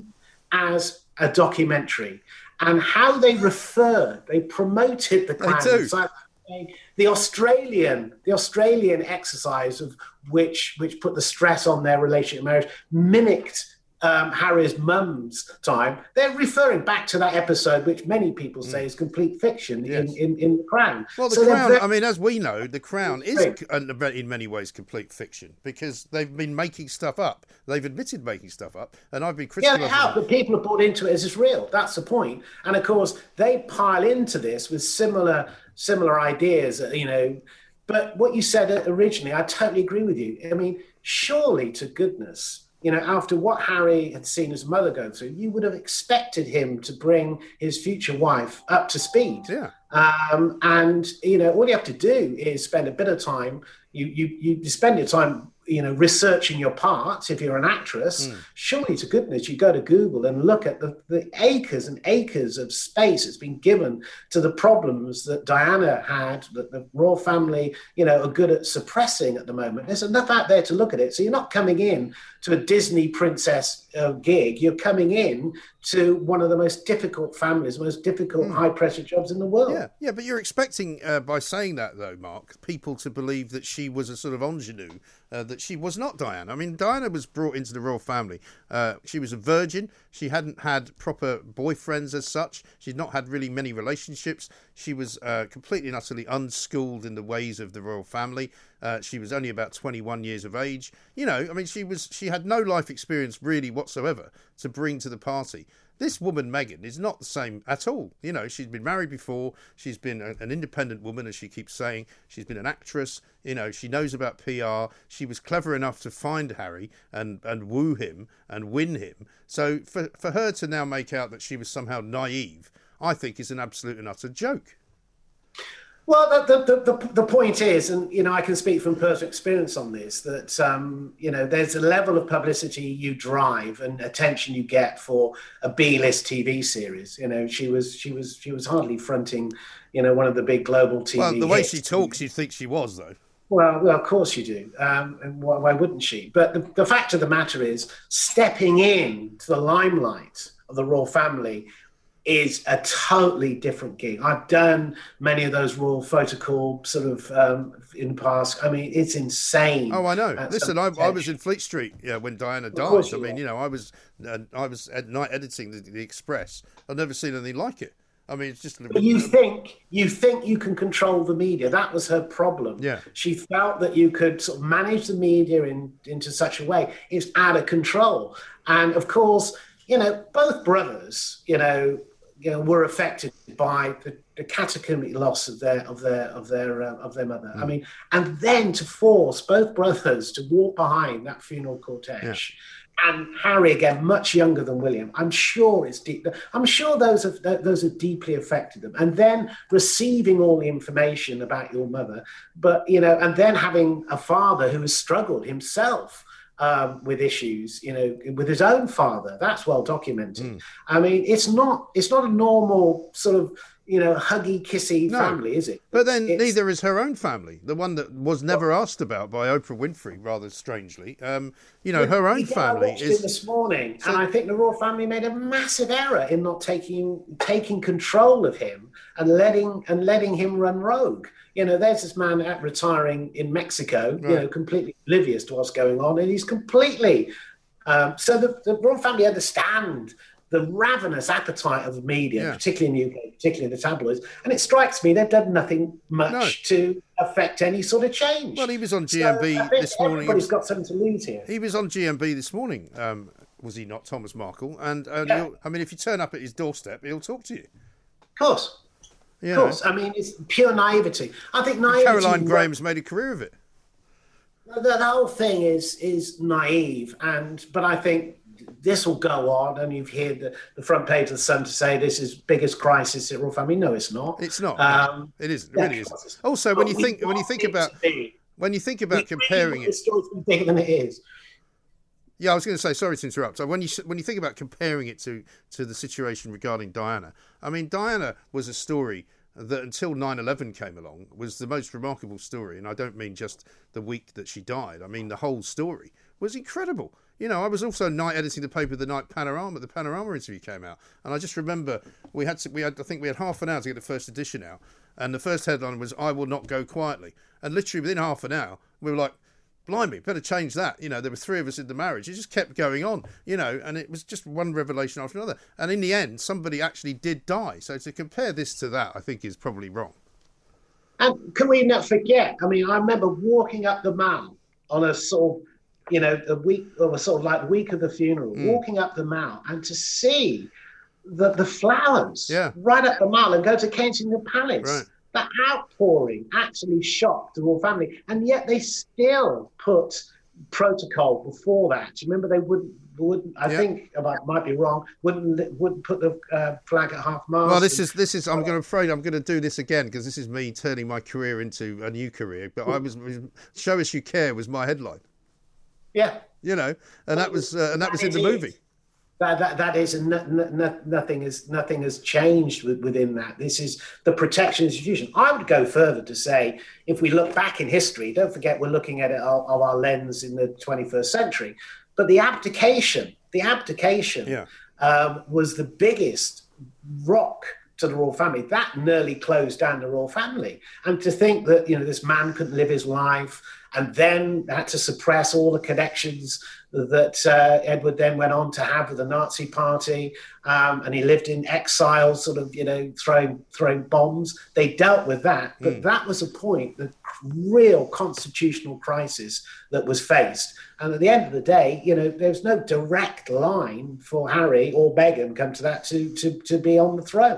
as a documentary, and how they referred, they promoted The Crown. They do. So the Australian, the Australian exercise of which which put the stress on their relationship marriage mimicked Um, Harry's mum's time. They're referring back to that episode, which many people say mm. is complete fiction yes. in, in, in The Crown. Well, The so Crown, very... I mean, as we know, The Crown is in many ways complete fiction, because they've been making stuff up. They've admitted making stuff up, and I've been critical Yeah, they of have, them. but people have bought into it as it's real. That's the point. And of course, they pile into this with similar similar ideas, you know. But what you said originally, I totally agree with you. I mean, surely to goodness, you know, after what Harry had seen his mother go through, you would have expected him to bring his future wife up to speed. Yeah. Um, and, you know, all you have to do is spend a bit of time. You you you spend your time, you know, researching your part. If you're an actress, mm. surely to goodness, you go to Google and look at the, the acres and acres of space that's been given to the problems that Diana had, that the royal family, you know, are good at suppressing at the moment. There's enough out there to look at it. So you're not coming in to a Disney princess uh, gig. You're coming in to one of the most difficult families, most difficult mm. high-pressure jobs in the world. Yeah, yeah, but you're expecting, uh, by saying that, though, Mark, people to believe that she was a sort of ingenue, uh, that she was not Diana. I mean, Diana was brought into the royal family. Uh, she was a virgin. She hadn't had proper boyfriends as such. She'd not had really many relationships. She was uh, completely and utterly unschooled in the ways of the royal family. Uh, she was only about twenty-one years of age. You know, I mean, she was she had no life experience really whatsoever to bring to the party. This woman, Meghan, is not the same at all. You know, she's been married before. She's been a, an independent woman, as she keeps saying. She's been an actress. You know, she knows about P R. She was clever enough to find Harry and, and woo him and win him. So for, for her to now make out that she was somehow naive, I think is an absolute and utter joke. Well, the, the, the, the point is, and, you know, I can speak from personal experience on this, that, um, you know, there's a level of publicity you drive and attention you get for a B-list T V series. You know, she was she was, she was hardly fronting, you know, one of the big global T V Well, the way hits. she talks, you'd think she was, though. Well, well, of course you do. Um, and why, why wouldn't she? But the, the fact of the matter is, stepping in to the limelight of the royal family is a totally different gig. I've done many of those royal photocall sort of um, in the past. I mean, it's insane. Oh, I know. Listen, I, I was in Fleet Street yeah, when Diana died. I mean, you know, I was uh, I was at night editing the, the Express. I've never seen anything like it. I mean, it's just. A but you think you think you can control the media. That was her problem. Yeah. She felt that you could sort of manage the media in into such a way it's out of control. And of course, you know, both brothers, you know. You know, were affected by the, the cataclysmic loss of their of their of their uh, of their mother. Mm. I mean, and then to force both brothers to walk behind that funeral cortege, yeah. and Harry again, much younger than William. I'm sure it's deep. I'm sure those have those have deeply affected them. And then receiving all the information about your mother, but you know, and then having a father who has struggled himself. Um, with issues, you know, with his own father. That's well documented. Mm. I mean, it's not it's not a normal sort of, you know, huggy, kissy no. family, is it? But then it's, neither is her own family, the one that was never well, asked about by Oprah Winfrey, rather strangely. Um, you know, her own family I watched is... it this morning, so, and I think the royal family made a massive error in not taking taking control of him and letting and letting him run rogue. You know, there's this man at retiring in Mexico, right. you know, completely oblivious to what's going on, and he's completely. Um, so the, the royal family understand the ravenous appetite of the media, yeah. particularly in the U K, particularly in the tabloids, and it strikes me they've done nothing much no. to affect any sort of change. Well, he was on G M B so this morning. Everybody's got something to lose here. He was on G M B this morning, um, was he not, Thomas Markle? And uh, yeah. I mean, if you turn up at his doorstep, he'll talk to you. Of course. Yeah. Of course, I mean, it's pure naivety. I think naivety... Caroline Graham's made a career of it. The, the whole thing is is naive, and but I think this will go on, and you've heard the, the front page of the Sun to say this is biggest crisis at royal family. No, it's not. It's not. Um, it isn't. It really isn't. Also, when you think when you think about when you think about comparing it, the story's bigger than it is. Yeah, I was going to say, sorry to interrupt. So when you when you think about comparing it to, to the situation regarding Diana, I mean, Diana was a story that until nine eleven came along was the most remarkable story. And I don't mean just the week that she died. I mean, the whole story was incredible. You know, I was also night editing the paper the night Panorama, the Panorama interview came out. And I just remember we had, to, we had, I think we had half an hour to get the first edition out. And the first headline was, I will not go quietly. And literally within half an hour, we were like, blimey, better change that. You know, there were three of us in the marriage. It just kept going on, you know, and it was just one revelation after another. And in the end, somebody actually did die. So to compare this to that, I think is probably wrong. And can we not forget, I mean, I remember walking up the Mall on a sort of, you know, a week, or a sort of like week of the funeral, mm. walking up the Mall and to see the, the flowers yeah. right up the Mall and go to Kensington Palace. Right. That outpouring actually shocked the royal family, and yet they still put protocol before that. Remember, they wouldn't, wouldn't I yeah. think, I might be wrong, wouldn't wouldn't put the uh, flag at half mast. Well, this is this is. I'm going afraid I'm going to do this again because this is me turning my career into a new career. But I was, show us you care was my headline. Yeah, you know, and that was uh, and that was in the movie. That, that that is and no, no, nothing is nothing has changed with, within that. This is the protection institution. I would go further to say, if we look back in history, don't forget we're looking at it of our, our lens in the twenty-first century. But the abdication, the abdication, yeah. um, was the biggest rock to the royal family. That nearly closed down the royal family. And to think that, you know, this man couldn't live his life and then had to suppress all the connections that uh, Edward then went on to have with the Nazi party, um, and he lived in exile, sort of, you know, throwing throwing bombs. They dealt with that, but mm. that was a point, the real constitutional crisis that was faced. And at the end of the day, you know, there's no direct line for Harry or Meghan, come to that, to to to be on the throne.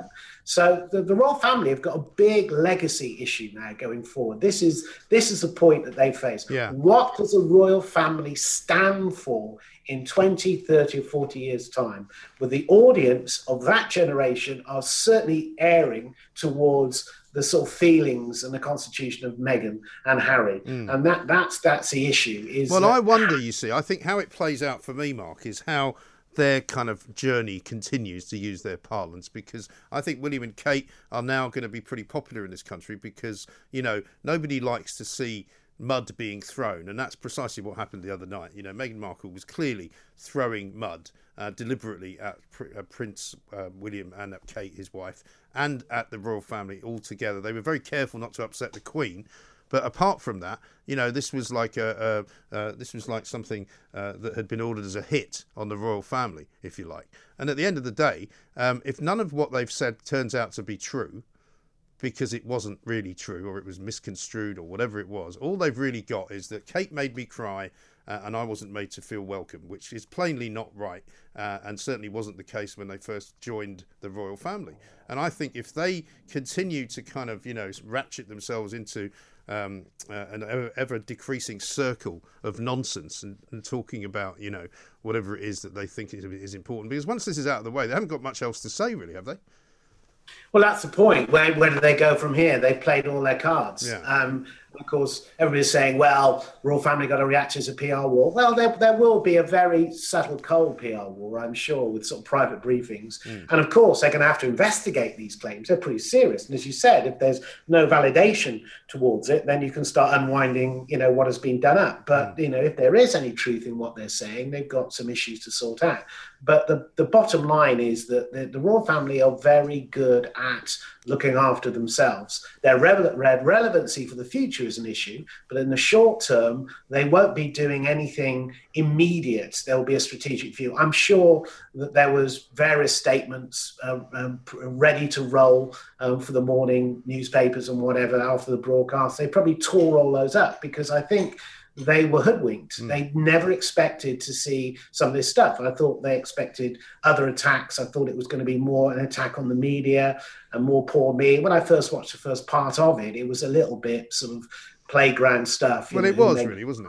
So the, the royal family have got a big legacy issue now going forward. This is this is the point that they face. Yeah. What does a royal family stand for in twenty, thirty, or forty years' time? With the audience of that generation are certainly erring towards the sort of feelings and the constitution of Meghan and Harry. Mm. And that that's that's the issue. Is Well, that, I wonder, you see, I think how it plays out for me, Mark, is how their kind of journey continues, to use their parlance, because I think William and Kate are now going to be pretty popular in this country because, you know, nobody likes to see mud being thrown, and that's precisely what happened the other night. You know, Meghan Markle was clearly throwing mud uh, deliberately at Pr- uh, Prince uh, William and at Kate, his wife, and at the royal family altogether. They were very careful not to upset the Queen. But apart from that, you know, this was like a, a uh, this was like something uh, that had been ordered as a hit on the royal family, if you like. And at the end of the day, um, if none of what they've said turns out to be true, because it wasn't really true, or it was misconstrued, or whatever it was, all they've really got is that Kate made me cry uh, and I wasn't made to feel welcome, which is plainly not right, uh, and certainly wasn't the case when they first joined the royal family. And I think if they continue to kind of, you know, ratchet themselves into um, uh, an ever decreasing circle of nonsense and, and talking about, you know, whatever it is that they think is, is important, because once this is out of the way, they haven't got much else to say, really, have they? Well, that's the point. Where where do they go from here? They've played all their cards. Yeah. Um, of course, everybody's saying, well, royal family got to react to as a P R war. Well, there, there will be a very subtle, cold P R war, I'm sure, with sort of private briefings. Mm. And of course, they're going to have to investigate these claims. They're pretty serious. And as you said, if there's no validation towards it, then you can start unwinding, you know, what has been done up. But, mm. you know, if there is any truth in what they're saying, they've got some issues to sort out. But the, the bottom line is that the, the royal family are very good at looking after themselves. Their rele- relevancy for the future is an issue, but in the short term, they won't be doing anything immediate. There will be a strategic view. I'm sure that there was various statements uh, um, ready to roll um, for the morning newspapers and whatever after the broadcast. They probably tore all those up because I think they were hoodwinked. Mm. They never expected to see some of this stuff. I thought they expected other attacks. I thought it was going to be more an attack on the media and more poor me. When I first watched the first part of it, it was a little bit sort of playground stuff. Well, know, it was they, really, wasn't it?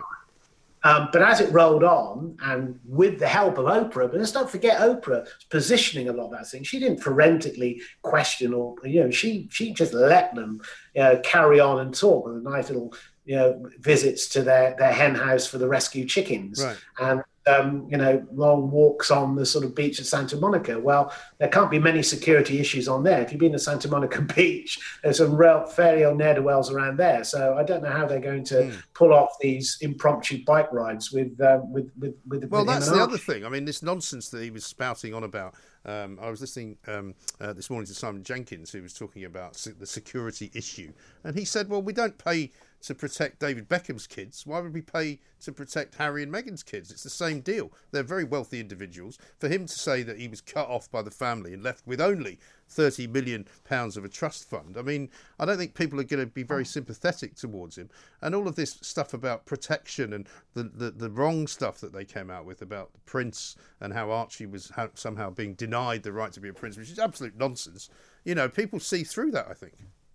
Um, but as it rolled on, and with the help of Oprah, but let's not forget Oprah positioning a lot of that thing. She didn't forensically question or, you know, she she just let them uh, carry on and talk with a nice little, you know, visits to their, their hen house for the rescue chickens. Right. And, um, you know, long walks on the sort of beach at Santa Monica. Well, there can't be many security issues on there. If you've been to Santa Monica Beach, there's some real fairly old ne'er-do-wells around there. So I don't know how they're going to mm. pull off these impromptu bike rides with uh, with, with, with Well, with that's him the and other thing. I mean, this nonsense that he was spouting on about. Um, I was listening um, uh, this morning to Simon Jenkins, who was talking about se- the security issue. And he said, well, we don't pay to protect David Beckham's kids. Why would we pay to protect Harry and Meghan's kids? It's the same deal. They're very wealthy individuals. For him to say that he was cut off by the family and left with only thirty million pounds of a trust fund, I mean, I don't think people are going to be very sympathetic towards him. And all of this stuff about protection and the, the, the wrong stuff that they came out with about the prince and how Archie was ha- somehow being denied the right to be a prince, which is absolute nonsense. You know, people see through that, I think.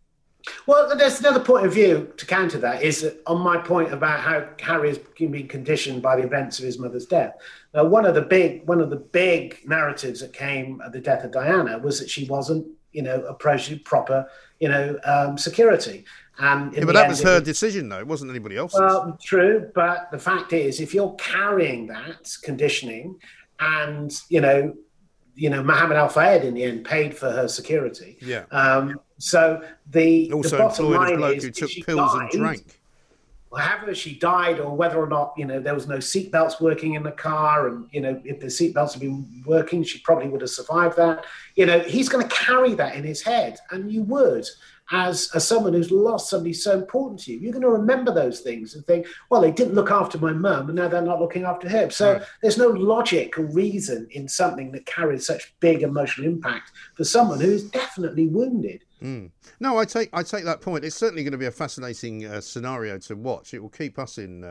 Well, there's another point of view to counter that, is that on my point about how Harry has been conditioned by the events of his mother's death. Now, one of the big one of the big narratives that came at the death of Diana was that she wasn't, you know, approaching proper, you know, um, security. And yeah, but that was her was, decision, though. It wasn't anybody else's. Well, true, but the fact is, if you're carrying that conditioning, and you know, you know, Mohammed Al Fayed in the end paid for her security. Yeah. Um, so the also the bottom employed line a bloke is who took she pills died, and drank. However she died, or whether or not, you know, there was no seatbelts working in the car, and you know, if the seatbelts had been working, she probably would have survived that. You know, he's going to carry that in his head, and you would. As, as someone who's lost somebody so important to you, you're going to remember those things and think, well, they didn't look after my mum and now they're not looking after him. So right. There's no logic or reason in something that carries such big emotional impact for someone who's definitely wounded. Mm. No, I take I take that point. It's certainly going to be a fascinating uh, scenario to watch. It will keep us in uh,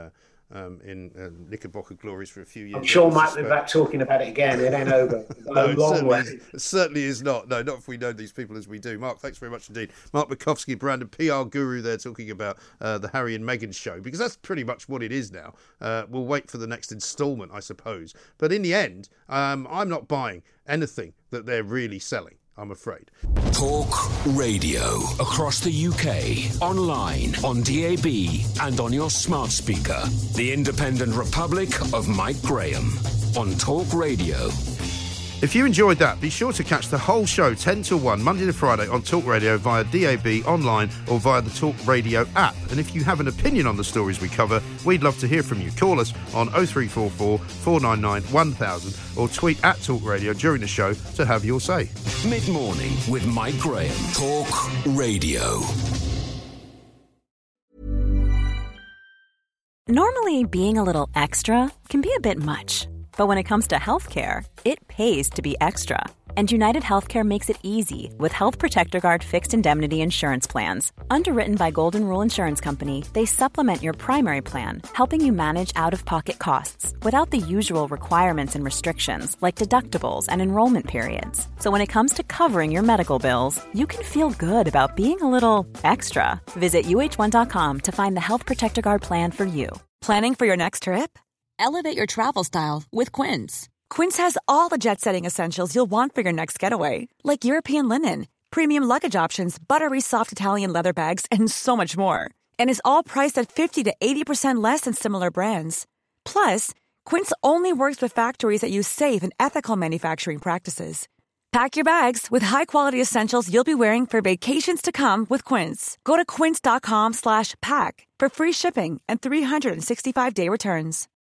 um, in uh, Knickerbocker glories for a few years. I'm sure Mike will be back talking about it again. It ain't over. No, a it long certainly, way. is, it certainly is not. No, not if we know these people as we do. Mark, thanks very much indeed. Mark Bukowski, Brandon, P R guru there, talking about uh, the Harry and Meghan show, because that's pretty much what it is now. Uh, we'll wait for the next instalment, I suppose. But in the end, um, I'm not buying anything that they're really selling, I'm afraid. Talk Radio across the U K, online, on D A B and on your smart speaker. The Independent Republic of Mike Graham on Talk Radio. If you enjoyed that, be sure to catch the whole show ten till one, Monday to Friday on Talk Radio via D A B, online or via the Talk Radio app. And if you have an opinion on the stories we cover, we'd love to hear from you. Call us on oh three four four, four nine nine, one thousand or tweet at Talk Radio during the show to have your say. Mid-morning with Mike Graham. Talk Radio. Normally, being a little extra can be a bit much. But when it comes to healthcare, it pays to be extra. And United Healthcare makes it easy with Health Protector Guard fixed indemnity insurance plans. Underwritten by Golden Rule Insurance Company, they supplement your primary plan, helping you manage out-of-pocket costs without the usual requirements and restrictions like deductibles and enrollment periods. So when it comes to covering your medical bills, you can feel good about being a little extra. Visit U H one dot com to find the Health Protector Guard plan for you. Planning for your next trip? Elevate your travel style with Quince. Quince has all the jet-setting essentials you'll want for your next getaway, like European linen, premium luggage options, buttery soft Italian leather bags, and so much more. And is all priced at fifty to eighty percent less than similar brands. Plus, Quince only works with factories that use safe and ethical manufacturing practices. Pack your bags with high-quality essentials you'll be wearing for vacations to come with Quince. Go to quince dot com slash pack for free shipping and three sixty-five day returns.